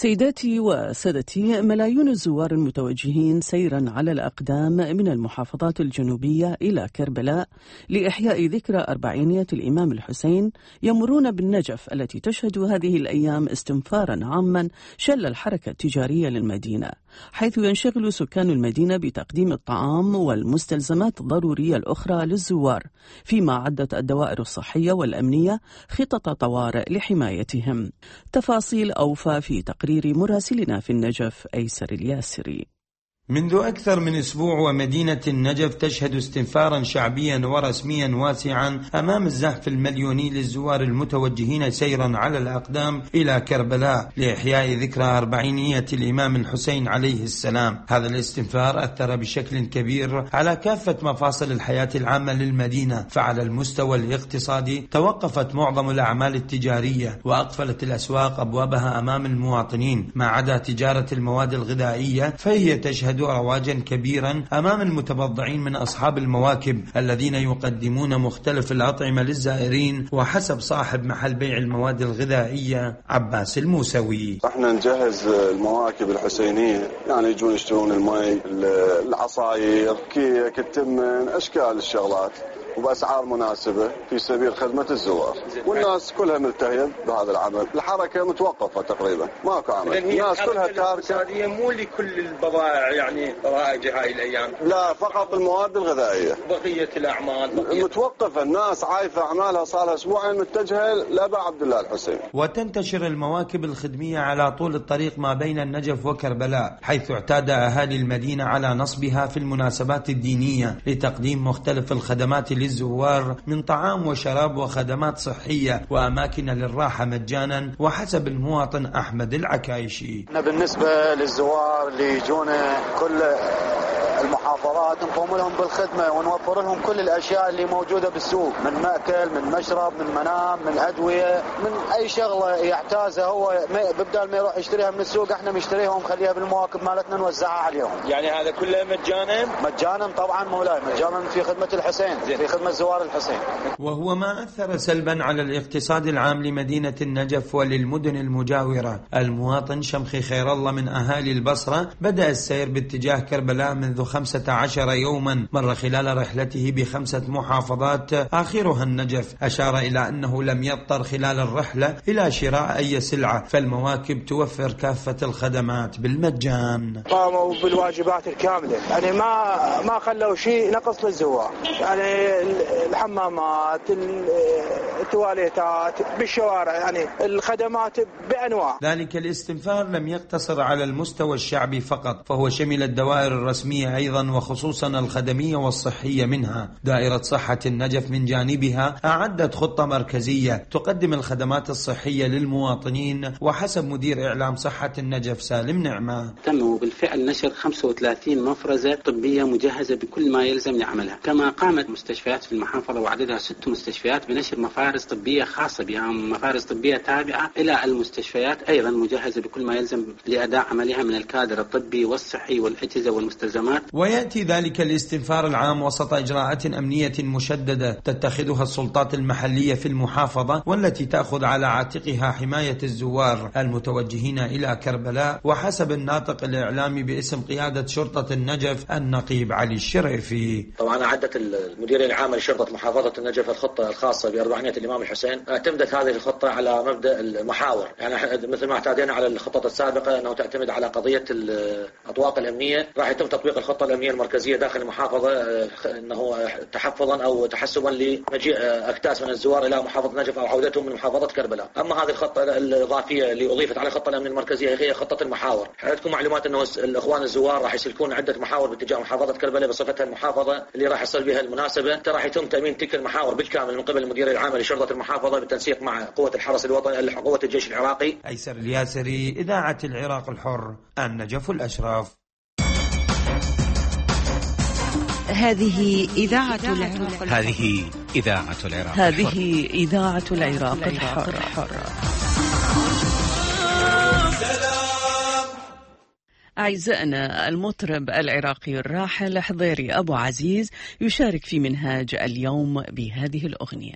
سيداتي وسادتي، ملايين الزوار المتوجهين سيرا على الأقدام من المحافظات الجنوبية إلى كربلاء لإحياء ذكرى أربعينية الإمام الحسين يمرون بالنجف التي تشهد هذه الأيام استنفارا عاما شل الحركة التجارية للمدينة، حيث ينشغل سكان المدينة بتقديم الطعام والمستلزمات الضرورية الأخرى للزوار، فيما عدت الدوائر الصحية والأمنية خطط طوارئ لحمايتهم. تفاصيل أوفى في تقرير مراسلنا في النجف أيسر الياسري. منذ أكثر من أسبوع ومدينة النجف تشهد استنفارا شعبيا ورسميا واسعا أمام الزحف المليوني للزوار المتوجهين سيرا على الأقدام إلى كربلاء لإحياء ذكرى أربعينية الإمام الحسين عليه السلام. هذا الاستنفار أثر بشكل كبير على كافة مفاصل الحياة العامة للمدينة، فعلى المستوى الاقتصادي توقفت معظم الأعمال التجارية وأقفلت الأسواق أبوابها أمام المواطنين، ما عدا تجارة المواد الغذائية فهي تشهد رواجا كبيرا أمام المتبضعين من أصحاب المواكب الذين يقدمون مختلف الأطعمة للزائرين، وحسب صاحب محل بيع المواد الغذائية عباس الموسوي: احنا نجهز المواكب الحسينية، يعني يجون يشترون المي، العصاير، كيك، التمن، أشكال الشغلات، وبأسعار مناسبة في سبيل خدمة الزوار، والناس كلها ملتهية بهذا العمل. الحركة متوقفة تقريبا، ماكو عمل، الناس كلها تاركة. مو لكل البضائع يعني رائجة هاي الأيام؟ لا، فقط المواد الغذائية. بقية الأعمال بقية متوقفة، الناس عايفة أعمالها صار لها أسبوعين متجهة لأبا عبد الله الحسين. وتنتشر المواكب الخدمية على طول الطريق ما بين النجف وكربلاء، حيث اعتاد أهالي المدينة على نصبها في المناسبات الدينية لتقديم مختلف الخدمات للزوار من طعام وشراب وخدمات صحية وأماكن للراحة مجانا، وحسب المواطن أحمد العكايشي: بالنسبة للزوار اللي يجونا كل المحافظات نقوم لهم بالخدمة ونوفر لهم كل الأشياء اللي موجودة بالسوق، من مأكل، من مشرب، من منام، من أدوية، من أي شغلة يحتاجها هو بدل ما يروح يشتريها من السوق احنا نشتريها ونخليها بالمواكب مالتنا نوزعها عليهم. يعني هذا كله مجانا؟ مجانا طبعا مولاي، مجانا في خدمة الحسين، في خدمة زوار الحسين. وهو ما أثر سلبا على الاقتصاد العام لمدينة النجف وللمدن المجاورة. المواطن شمخي خير الله من أهالي البصرة بدأ السير باتجاه كربلاء منذ خمسة عشر يوما، مر خلال رحلته بخمسة محافظات آخرها النجف. أشار إلى أنه لم يضطر خلال الرحلة إلى شراء أي سلعة، فالمواكب توفر كافة الخدمات بالمجان. قاموا بالواجبات الكاملة، يعني ما ما خلوا شيء نقص للزوار، يعني الحمامات، التواليتات بالشوارع، يعني الخدمات بأنواع. ذلك الاستنفار لم يقتصر على المستوى الشعبي فقط، فهو شمل الدوائر الرسمية أيضا، وخصوصا الخدمية والصحية منها. دائرة صحة النجف من جانبها أعدت خطة مركزية تقدم الخدمات الصحية للمواطنين، وحسب مدير إعلام صحة النجف سالم نعمة: تم بالفعل نشر خمسة وثلاثين مفرزة طبية مجهزة بكل ما يلزم لعملها، كما قامت مستشفيات في المحافظة وعددها ست مستشفيات بنشر مفارز طبية خاصة بها، مفارز طبية تابعة إلى المستشفيات أيضا مجهزة بكل ما يلزم لأداء عملها من الكادر الطبي والصحي والأجهزة والمستلزمات. ويأتي ذلك الاستنفار العام وسط إجراءات أمنية مشددة تتخذها السلطات المحلية في المحافظة، والتي تأخذ على عاتقها حماية الزوار المتوجهين إلى كربلاء، وحسب الناطق الإعلامي باسم قيادة شرطة النجف النقيب علي الشريفي: طبعا أعدت المدير العام لشرطة محافظة النجف الخطة الخاصة بأربعينية الإمام الحسين. اعتمدت هذه الخطة على مبدأ المحاور، يعني مثل ما اعتادينا على الخطط السابقة أنه تعتمد على قضية الأطواق الأمنية. راح يتم تطبيق الخطة الأمنية المركزية داخل المحافظة أنه تحفظا أو تحسبا لمجيء أكتاس من الزوار إلى محافظة النجف أو عودتهم من محافظة كربلاء. أما هذه الخطة الإضافية اللي أضيفت على الخطة الأمنية المركزية هي خطة المحاور. عندكم معلومات أنه الإخوان الزوار راح يسلكون عدة محاور باتجاه محافظة كربلاء بصفتها المحافظة اللي راح يصل بها المناسبة. راح يتم تأمين تلك المحاور بالكامل من قبل المدير العام لشرطة المحافظة بالتنسيق مع قوة الحرس الوطني، قوة الجيش العراقي. أيسر الياسري، إذاعة العراق الحر، النجف الأشراف. هذه إذاعة العراق. هذه إذاعة العراق. هذه إذاعة العراق الحر. أعزائنا، المطرب العراقي الراحل حضيري أبو عزيز يشارك في منهاج اليوم بهذه الأغنية.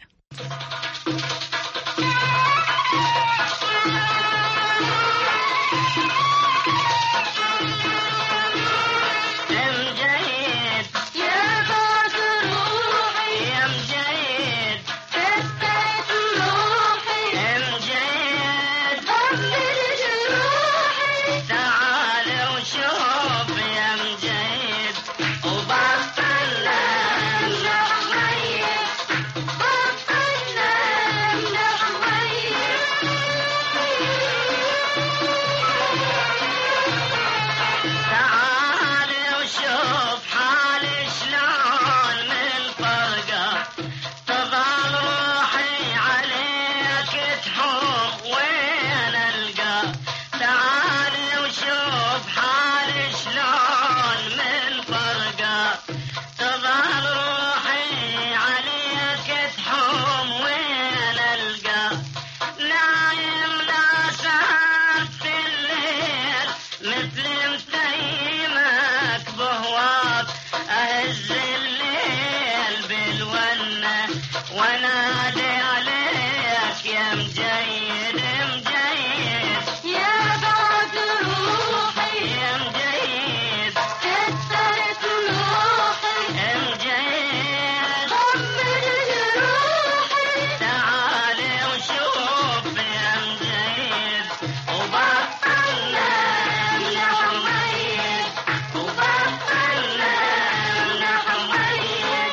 ونادي عليك يا مجيد مجيد يا بعد روحي يا مجيد كسرت روحي مجيد ضمن روحي تعالي وشوف يا مجيد وبطلنا من حميد وبطلنا من حميد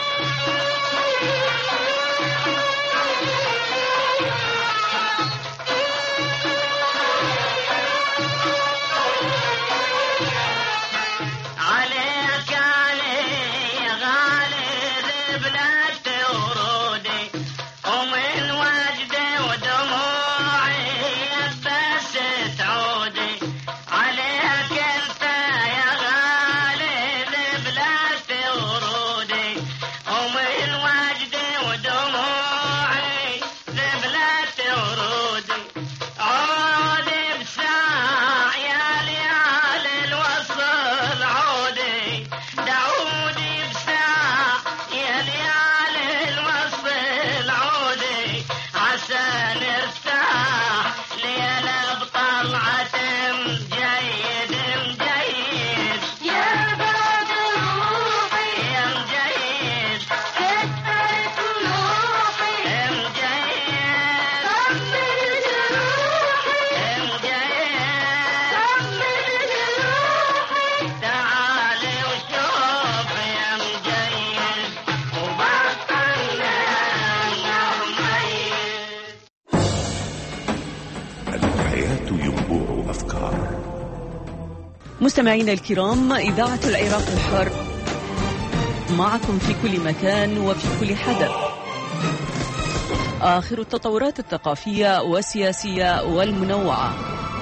عليك علي غالي ذبلت ورودي ومن وجدي ودموعي يبست عودي عليك انت يا غالي ذبلت ورودي ومن وجدي ودموعي ذبلت ورودي عودي بساع يا ليال الوصل عودي دعودي بساع يا ليال الوصل عودي عسى نرتاح ليلة بطلعة مجيد مجيد يا بعد روحي يا مجيد كسرت روحي مجيد ضمن روحي مجيد ضمن روحي تعالي وشوف يا مجيد وبطلنا نحميد. الحياة ينبوع أفكار. مستمعينا الكرام، إذاعة العراق الحر معكم في كل مكان وفي كل حدث. آخر التطورات الثقافية والسياسية والمنوعة.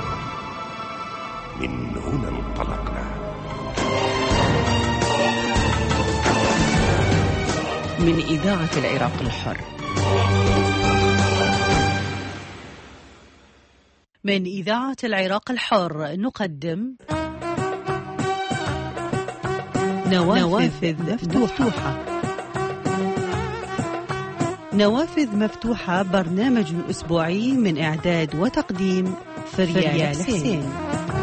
من هنا انطلقنا. من إذاعة العراق الحر. من إذاعة العراق الحر نقدم نوافذ مفتوحة. نوافذ مفتوحة برنامج أسبوعي من إعداد وتقديم فريال حسين.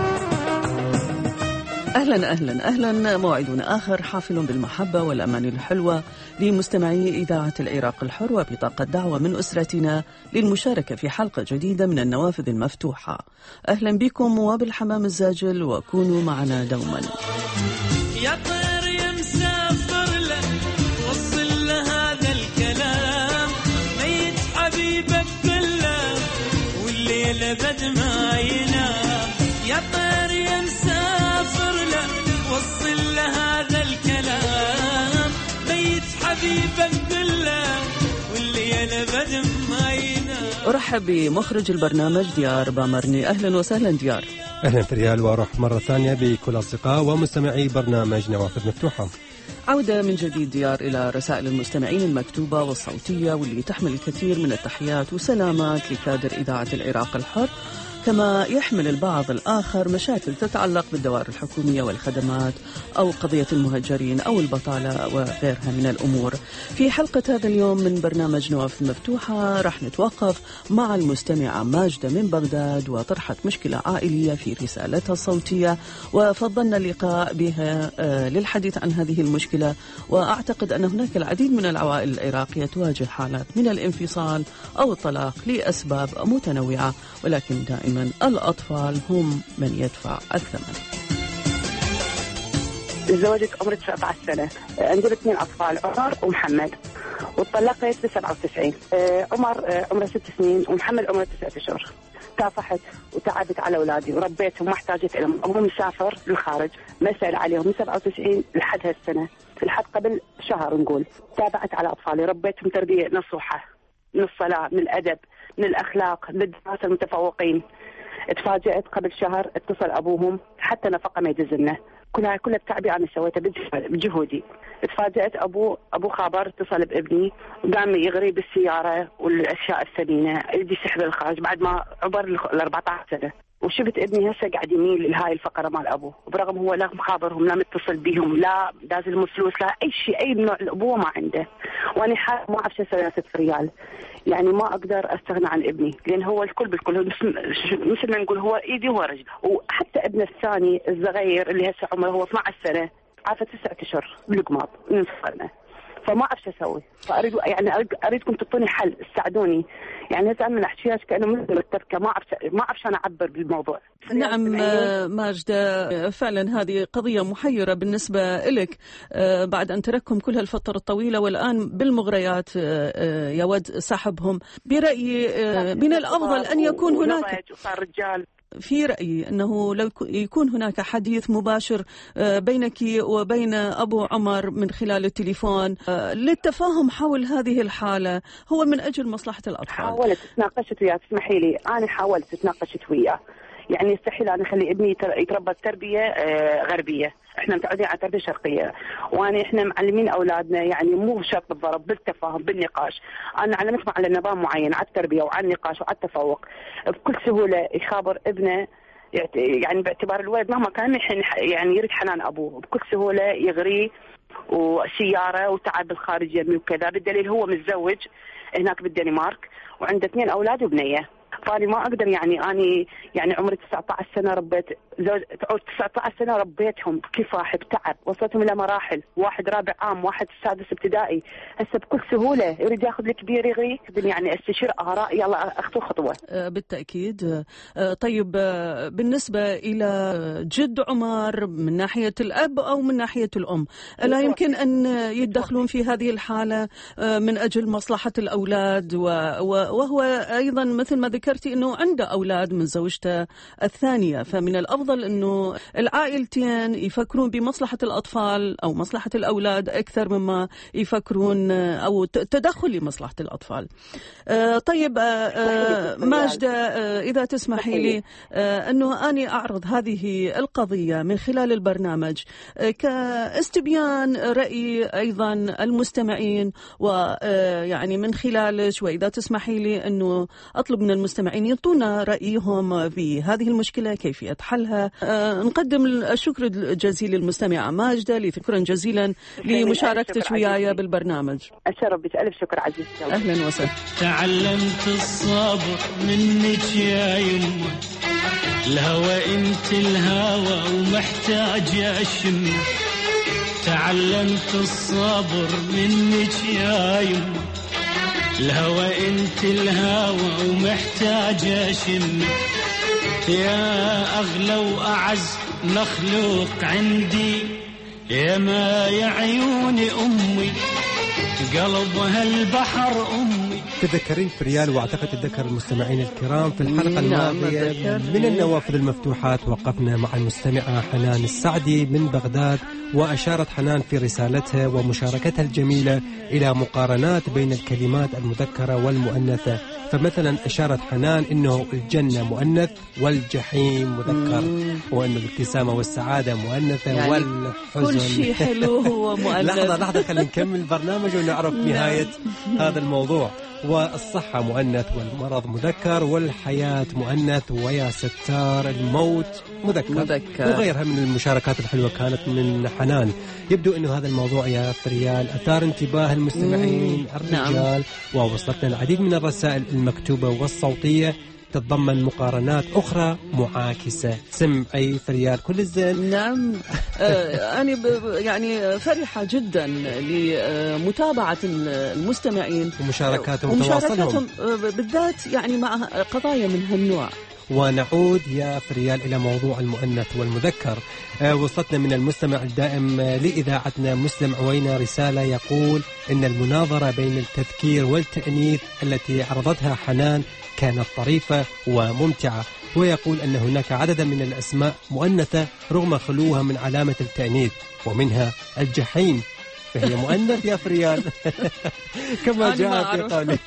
أهلا أهلا أهلا. موعدنا آخر حافل بالمحبة والأمان الحلوة لمستمعي إذاعة العراق الحر، وبطاقة دعوة من أسرتنا للمشاركة في حلقة جديدة من النوافذ المفتوحة. أهلا بكم وبالحمام الزاجل، وكونوا معنا دوما. يا طير يا مسافر له وصل له هذا الكلام، ميت حبيبك كله والليلة بد ما ينام. يا طير يا مسافر له وصل له هذا الكلام، ميت حبيبك كله والليلة بد ما ينام. أرحب بمخرج البرنامج ديار بامرني. أهلا وسهلا ديار. أهلا فريال، وأرحب مرة ثانية بكل أصدقاء ومستمعي برنامج نوافذ مفتوحة. عودة من جديد ديار إلى رسائل المستمعين المكتوبة والصوتية، واللي تحمل الكثير من التحيات وسلامات لكادر إذاعة العراق الحر، كما يحمل البعض الآخر مشاكل تتعلق بالدوائر الحكومية والخدمات أو قضية المهجرين أو البطالة وغيرها من الأمور. في حلقة هذا اليوم من برنامج نوافذ مفتوحة راح نتوقف مع المستمعة ماجدة من بغداد، وطرحت مشكلة عائلية في رسالتها الصوتية، وفضلنا اللقاء بها للحديث عن هذه المشكلة. وأعتقد أن هناك العديد من العوائل العراقية تواجه حالات من الانفصال أو الطلاق لأسباب متنوعة، ولكن دائما الأطفال هم من يدفع الثمن. تزوجت عمري تسعة عشر سنة، عندي اثنين أطفال عمر ومحمد، وطلقت ب سبعة وتسعين. عمر عمره ست سنين ومحمد عمره تسعة أشهر. كافحت وتعبت على أولادي وربيتهم ما احتاجت لهم. أبوهم مسافر للخارج، ما سأل عليهم من سبعة وتسعين لحد هالسنة، لحد قبل شهر نقول. تابعت على أطفالي، ربيتهم تربية نصوحة، من الصلاة، من الأدب، من الأخلاق، من الدراسة المتفوقين. تفاجأت قبل شهر اتصل أبوهم حتى نفقة ما يدزلنا، كلها كلها بتعبي أنا سويتها بجهودي. تفاجأت أبو أبو خابر اتصل بابني وقام يغري بالسيارة والأشياء الثمينة، يدي سحب الخارج بعد ما عبر ال أربعة عشر سنة. وشفت ابني هسه قاعد يميل لهاي الفقره مال ابوه، برغم هو لا مخابرهم لا متصل بهم لا داز لهم فلوس لا اي شيء، اي نوع الابوه ما عنده. وانا حال ما اعرف شو اسوي ست ريال، يعني ما اقدر استغنى عن ابني لان هو الكل بالكل، هو مثل ما نقول هو ايدي وهو رجلي. وحتى ابنه الثاني الصغير اللي هسه عمره هو اثنعش سنه عارفه تسعة اشهر بالقماط انفصلنا، فما اعرف شو اسوي. فاريد يعني اريدكم تعطوني حل تساعدوني، يعني هسه من احكيها كانه من التبكه، ما اعرف ما اعرف شلون اعبر بالموضوع. نعم ماجدة، فعلا هذه قضية محيرة بالنسبة لك بعد أن تركهم كل هالفترة الطويلة والآن بالمغريات يود سحبهم. برأيي من الأفضل أن يكون هناك في رأيي أنه لو يكون هناك حديث مباشر بينك وبين أبو عمر من خلال التليفون للتفاهم حول هذه الحالة، هو من أجل مصلحة الأطفال. حاولت تناقشت وياه، تسمحي لي أنا حاولت تناقشت وياه، يعني يستحيل أنا أخلي ابني يتربى تربية غربية، احنا متعودين على تربية شرقية، وانا احنا معلمين اولادنا يعني مو شرط بالضرب، بالتفاهم بالنقاش. انا علمتهم على نظام معين، على التربية وعلى النقاش وعلى التفوق، بكل سهولة يخابر ابنه، يعني باعتبار الولد مهما كان يعني يريد حنان ابوه بكل سهولة يغريه وسيارة وتعب بالخارج يمي وكذا. بالدليل هو متزوج هناك بالدنمارك وعنده اثنين اولاد وبنية، فاني ما اقدر يعني اني يعني عمري تسعة عشر سنه ربيت زوج تعود تسعة عشر سنه ربيتهم بكفاح بتعب، وصلتهم الى مراحل، واحد رابع عام واحد سادس ابتدائي، هسه بكل سهوله يريد ياخذ الكبير يغري، يعني استشير اراء يلا اخذوا خطوه. بالتاكيد. طيب بالنسبه الى جد عمر من ناحيه الاب او من ناحيه الام، لا يمكن ان يتدخلون في هذه الحاله من اجل مصلحه الاولاد، وهو ايضا مثل ما ذكرتي انه عنده اولاد من زوجته الثانيه، فمن الافضل انه العائلتين يفكرون بمصلحه الاطفال او مصلحه الاولاد اكثر مما يفكرون او تدخل لمصلحه الاطفال. طيب ماجدة، اذا تسمحي لي انه اني اعرض هذه القضيه من خلال البرنامج كاستبيان راي ايضا المستمعين، ويعني من خلالك واذا تسمحي لي انه اطلب من المستمعين يعطونا رأيهم في هذه المشكلة كيفية حلها. أه نقدم الشكر الجزيل للمستمعة ماجدة، شكرا جزيلا لمشاركتك وياي بالبرنامج. أشرف بك، ألف شكر عزيزتي. أهلا وسهلا. تعلمت الصبر منك يا يمه، الهوى انت الهوى ومحتاجة أشمه، تعلمت الصبر منك يا يمه، الهوى انت الهوى ومحتاجة شم، يا اغلى واعز مخلوق عندي، يا ما يا عيون امي قلبها البحر امي. تذكرين فريال، واعتقد تذكر المستمعين الكرام في الحلقة الماضية من النوافذ المفتوحات وقفنا مع المستمعة حنان السعدي من بغداد، وأشارت حنان في رسالتها ومشاركتها الجميلة إلى مقارنات بين الكلمات المذكرة والمؤنثة. فمثلا أشارت حنان إنه الجنة مؤنث والجحيم مذكر، وإنه الابتسامة والسعادة مؤنثة يعني والحزن كل شيء حلو هو مؤنث. لحظة لحظة خلينا نكمل البرنامج ونعرف نهاية هذا الموضوع. والصحة مؤنث والمرض مذكر، والحياة مؤنث، ويا ستار الموت مذكر, مذكر. وغيرها من المشاركات الحلوة كانت من حنان. يبدو أنه هذا الموضوع يا فريال أثار انتباه المستمعين الرجال، نعم. ووصلتنا العديد من الرسائل المكتوبة والصوتية تتضمن مقارنات أخرى معاكسة. سمعي فريال كل الزين. نعم. آه أنا يعني فرحة جدا لمتابعة المستمعين ومشاركاتهم ومشاركاتهم بالذات يعني مع قضايا من هالنوع. ونعود يا فريال إلى موضوع المؤنث والمذكر. آه وصلتنا من المستمع الدائم لإذاعتنا مسلم عوينة رسالة يقول إن المناظرة بين التذكير والتأنيث التي عرضتها حنان كانت طريفة وممتعة، ويقول أن هناك عددا من الأسماء مؤنثة رغم خلوها من علامة التأنيث، ومنها الجحيم فهي مؤنث يا فريال. كما جاء في قوله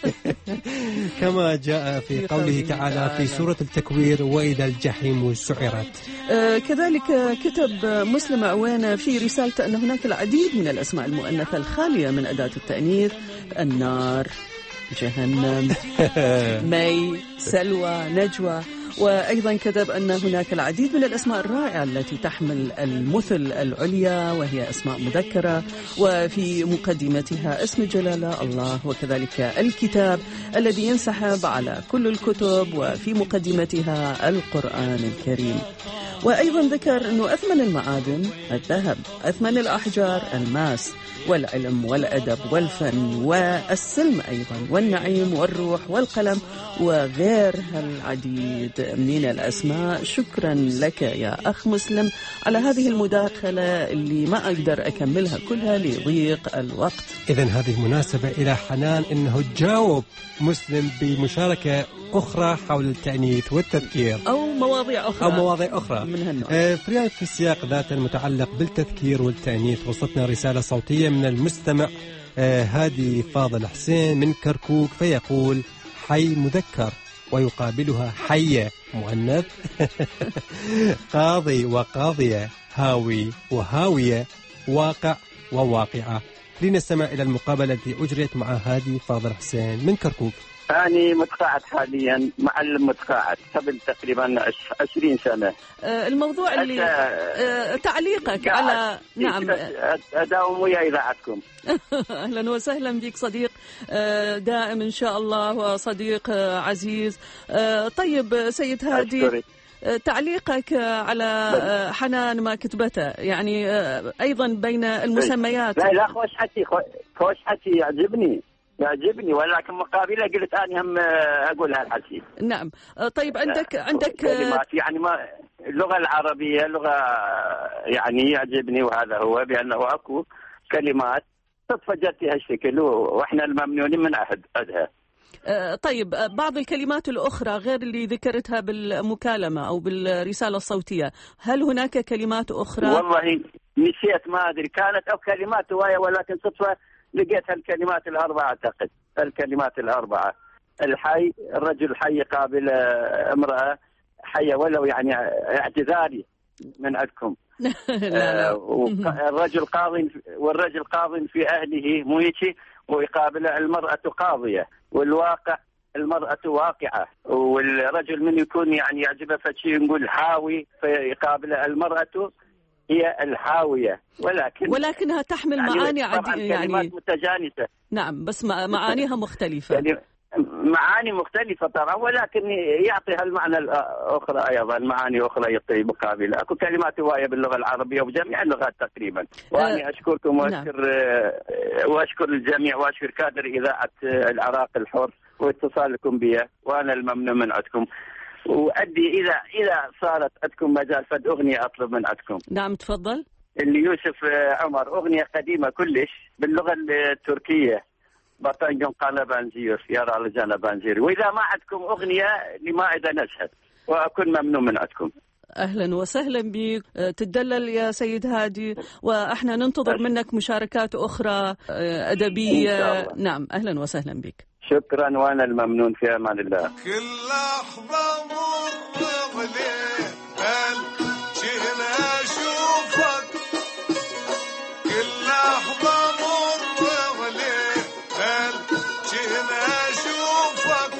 كما جاء في قوله تعالى في سورة التكوير وإذا الجحيم سعرت. آه كذلك كتب مسلم عوينة في رسالته أن هناك العديد من الأسماء المؤنثة الخالية من أداة التأنيث: النار، جهنم، مي، سلوى، نجوى. وأيضا كتب أن هناك العديد من الأسماء الرائعة التي تحمل المثل العليا وهي أسماء مذكرة، وفي مقدمتها اسم جلالة الله، وكذلك الكتاب الذي ينسحب على كل الكتب، وفي مقدمتها القرآن الكريم. وأيضا ذكر أنه أثمن المعادن الذهب، أثمن الأحجار الماس، والعلم والأدب والفن والسلم أيضا، والنعيم والروح والقلم، وغيرها العديد من الأسماء. شكرا لك يا أخ مسلم على هذه المداخلة اللي ما أقدر أكملها كلها لضيق الوقت. إذن هذه مناسبة إلى حنان أنه تجاوب مسلم بمشاركة أخرى حول التأنيث والتذكير أو مواضيع أخرى أو مواضيع أخرى من هالنوع. آه في في السياق ذات المتعلق بالتذكير والتأنيث وصلتنا رسالة صوتية من المستمع آه هادي فاضل حسين من كركوك، فيقول حي مذكر ويقابلها حية مؤنث قاضي وقاضية، هاوي وهاوية، واقع وواقعة. لنستمع إلى المقابلة التي أجريت مع هادي فاضل حسين من كركوك. أنا متقاعد حاليا، معلم متقاعد قبل تقريبا عشرين سنة. الموضوع اللي أه تعليقك على نعم أداوم ويا إذاعتكم. أهلا وسهلا بك صديق دائم إن شاء الله وصديق عزيز. طيب سيد هادي، أشكرك. تعليقك على حنان ما كتبته، يعني أيضا بين المسميات. لا لا خوش حكي خوش حكي يعجبني يعجبني ولكن مقابله قلت أنا هم أقول هالحكي. نعم. طيب عندك عندك كلمات يعني ما اللغة العربية لغة يعني يعجبني، وهذا هو بأنه أكو كلمات تتفجر في هالشكل وإحنا الممنونين من عهدها. طيب بعض الكلمات الأخرى غير اللي ذكرتها بالمكالمة أو بالرسالة الصوتية، هل هناك كلمات أخرى؟ والله نسيت، ما أدري، كانت أو كلمات هواية ولكن صدفة لقيت الكلمات الأربعة. أعتقد الكلمات الأربعة: الحي، الرجل حي قابل امرأة حية ولو يعني اعتذاري من عندكم. الرجل قاض والرجل قاض في أهله مو هيك، ويقابل المرأة قاضية، والواقع المرأة واقعة، والرجل من يكون يعني يعجبه فشي نقول حاوي فيقابل المرأة هي الحاوية، ولكن ولكنها تحمل يعني معاني عديدة يعني متجانسة. نعم بس معانيها مختلفة. يعني معاني مختلفة طبعا، ولكن يعطيها المعنى الأخرى أيضا، معاني أخرى يعطي مقابل. أكو كلمات هواية باللغة العربية وبجميع اللغات تقريبا. وأنا أشكركم وأشكر نعم. وأشكر الجميع وأشكر كادر إذاعة العراق الحر واتصالكم بي، وأنا الممنون من عندكم. وأدي إذا إذا صارت عندكم مجال فد أغنية أطلب من عندكم. نعم تفضل. اللي يوسف عمر، أغنية قديمة كلش باللغة التركية، بطنجون قانا بانزير يا رجال بانزير. وإذا ما عندكم أغنية لما إذا نشهد وأكون ممنون من عندكم. أهلا وسهلا بك، تدلل يا سيد هادي، وإحنا ننتظر منك مشاركات أخرى أدبية. نعم أهلا وسهلا بك. شكرا وأنا الممنون، في أمان الله. كل لحظة مر عليه جينا أشوفك، كل لحظة مر عليه جينا أشوفك،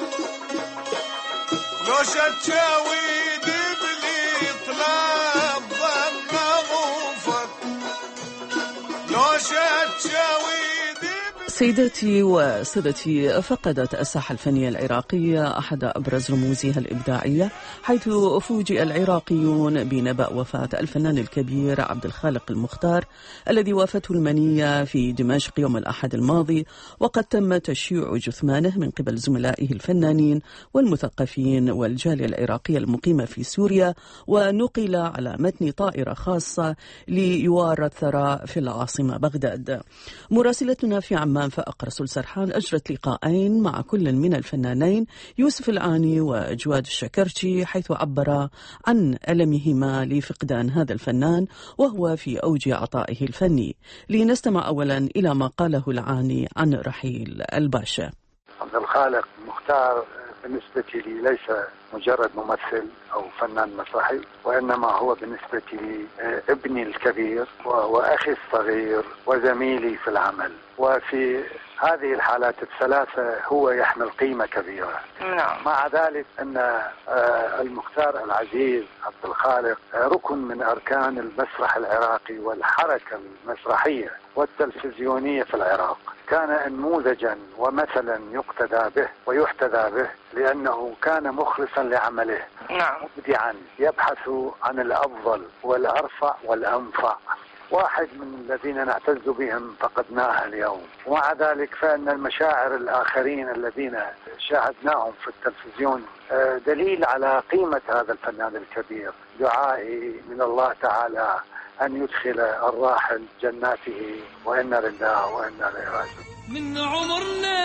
لو شتشاوي دبلي طلع ظن غوفك، لو شتشاوي. سيدتي وسادتي، فقدت الساحة الفنية العراقية أحد أبرز رموزها الإبداعية، حيث فوجئ العراقيون بنبأ وفاة الفنان الكبير عبد الخالق المختار الذي وافته المنية في دمشق يوم الأحد الماضي، وقد تم تشييع جثمانه من قبل زملائه الفنانين والمثقفين والجالية العراقية المقيمة في سوريا، ونقل على متن طائرة خاصة ليوارى الثراء في العاصمة بغداد. مراسلتنا في عمان فأق رسول سرحان أجرت لقاءين مع كل من الفنانين يوسف العاني وجواد الشكرتي، حيث عبر عن ألمهما لفقدان هذا الفنان وهو في أوج عطائه الفني. لنستمع أولا إلى ما قاله العاني عن رحيل الباشا. عبد الخالق المختار بالنسبة لي ليس مجرد ممثل أو فنان مسرحي، وإنما هو بالنسبة لي ابني الكبير وأخي الصغير وزميلي في العمل. وفي هذه الحالات الثلاثة هو يحمل قيمة كبيرة. نعم. مع ذلك أن المختار العزيز عبد الخالق ركن من أركان المسرح العراقي والحركة المسرحية والتلفزيونية في العراق. كان نموذجا ومثلا يقتدى به ويحتذى به لأنه كان مخلصا لعمله. نعم. مبدعا يبحث عن الأفضل والأرفع والأنفع. واحد من الذين نعتز بهم فقدناها اليوم. ومع ذلك فإن المشاعر الآخرين الذين شاهدناهم في التلفزيون دليل على قيمة هذا الفنان الكبير. دعائي من الله تعالى أن يدخل الراحل جناته وإنا لله وإنا إليه راجعون. من عمرنا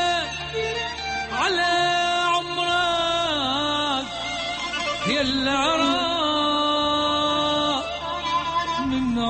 على عمرك يا العراق من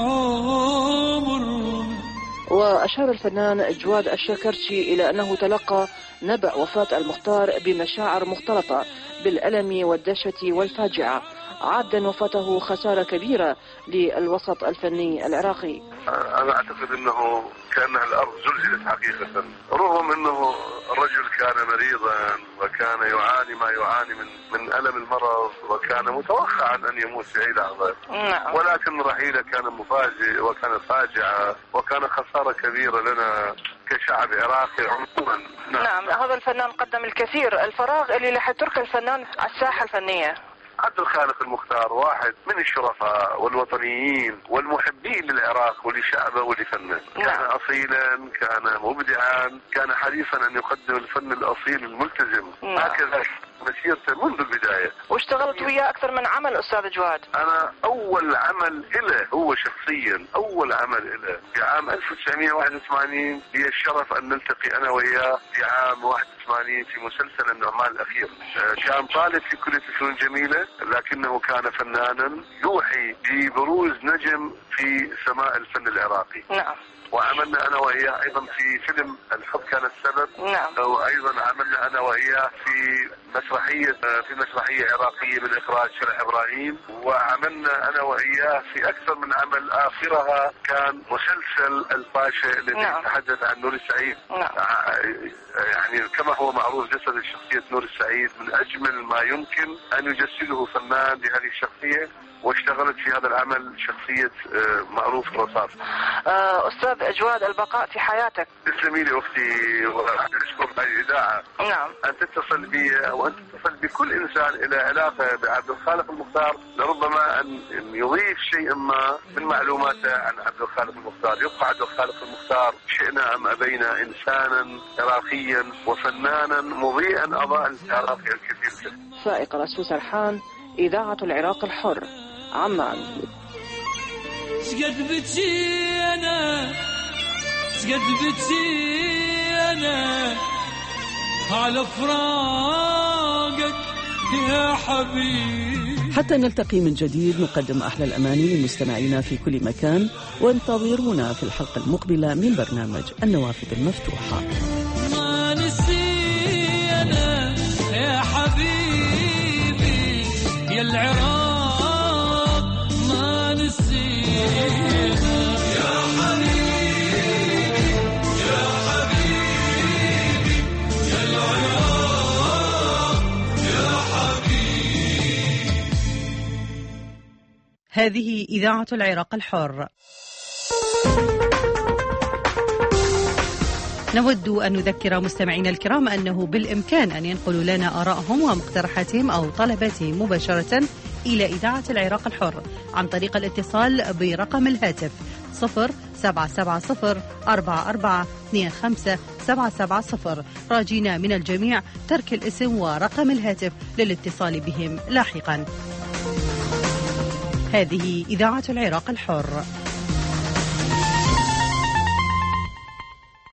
عمر. وأشار الفنان جواد الشاكرتشي إلى أنه تلقى نبأ وفاة المختار بمشاعر مختلطة بالألم والدهشة والفاجعة، عادا وفاته خسارة كبيرة للوسط الفني العراقي. أنا أعتقد أنه كأنها الأرض زلزلت حقيقة، رغم أنه الرجل كان مريضا وكان يعاني ما يعاني من من ألم المرض وكان متوقعا أن يموت في أي لحظة. نعم. ولكن رحيله كان مفاجئ وكان فاجعة وكان خسارة كبيرة لنا كشعب عراقي عموما. نعم. نعم، هذا الفنان قدم الكثير. الفراغ اللي راح يترك الفنان على الساحة الفنية. عبد الخالق المختار واحد من الشرفاء والوطنيين والمحبين للعراق ولشعبه ولفنه. كان أصيلا، كان مبدعا، كان حريصا أن يقدم الفن الأصيل الملتزم. هكذا مسيرته منذ البداية. واشتغلت وياه أكثر من عمل أستاذ جواد. أنا أول عمل إله هو شخصيا، أول عمل إله في عام ألف وتسعمائة وواحد وثمانين لي الشرف أن نلتقي أنا وياه في عام واحد وثمانين في مسلسل النعمان الأخير. كان طالب في كلية الفنون الجميلة لكنه كان فنانا يوحي ببروز نجم في سماء الفن العراقي. نعم. وعملنا أنا وإياه أيضا في فيلم الحب كان السبب. نعم. وأيضا عملنا أنا وإياه في مسرحية في مسرحية عراقية من إخراج شرح إبراهيم. وعملنا أنا وإياه في أكثر من عمل، آخرها كان مسلسل الباشا الذي نعم. يتحدث عن نور السعيد. نعم. يعني كما هو معروف جسد شخصية نور السعيد من أجمل ما يمكن أن يجسده فنان لهذه الشخصية، واشتغلت في هذا العمل شخصية معروف الرصاص. أستاذ جواد، البقاء في حياتك. تسلمي لي أختي، وأشكر الإذاعة. نعم. أن تتصل بي وأن تتصل بكل إنسان إلى علاقة بعبد الخالق المختار، لربما أن يضيف شيء ما من معلوماته عن عبد الخالق المختار. يبقى عبد الخالق المختار شئنا أم أبينا إنسانا عراقيا وفنانا مضيئا أضاء العراق الكثير. فائق رسول سرحان، إذاعة العراق الحر، عمان. شقد بتشينا شقد بتشينا على فراقك يا حبيبي. حتى نلتقي من جديد نقدم أحلى الأماني لمستمعينا في كل مكان، وانتظرونا في الحلقة المقبلة من برنامج النوافذ المفتوحة. ما نسينا يا حبيبي يا العراق، ما نسينا يا حبيبي يا حبيبي يا العراق يا حبيبي. هذه إذاعة العراق الحر. نود أن نذكر مستمعينا الكرام أنه بالإمكان أن ينقلوا لنا آرائهم ومقترحاتهم أو طلباتهم مباشرة إلى إذاعة العراق الحر عن طريق الاتصال برقم الهاتف صفر سبعة سبعة صفر أربعة أربعة اثنين خمسة سبعة سبعة صفر، راجينا من الجميع ترك الاسم ورقم الهاتف للاتصال بهم لاحقا. هذه إذاعة العراق الحر.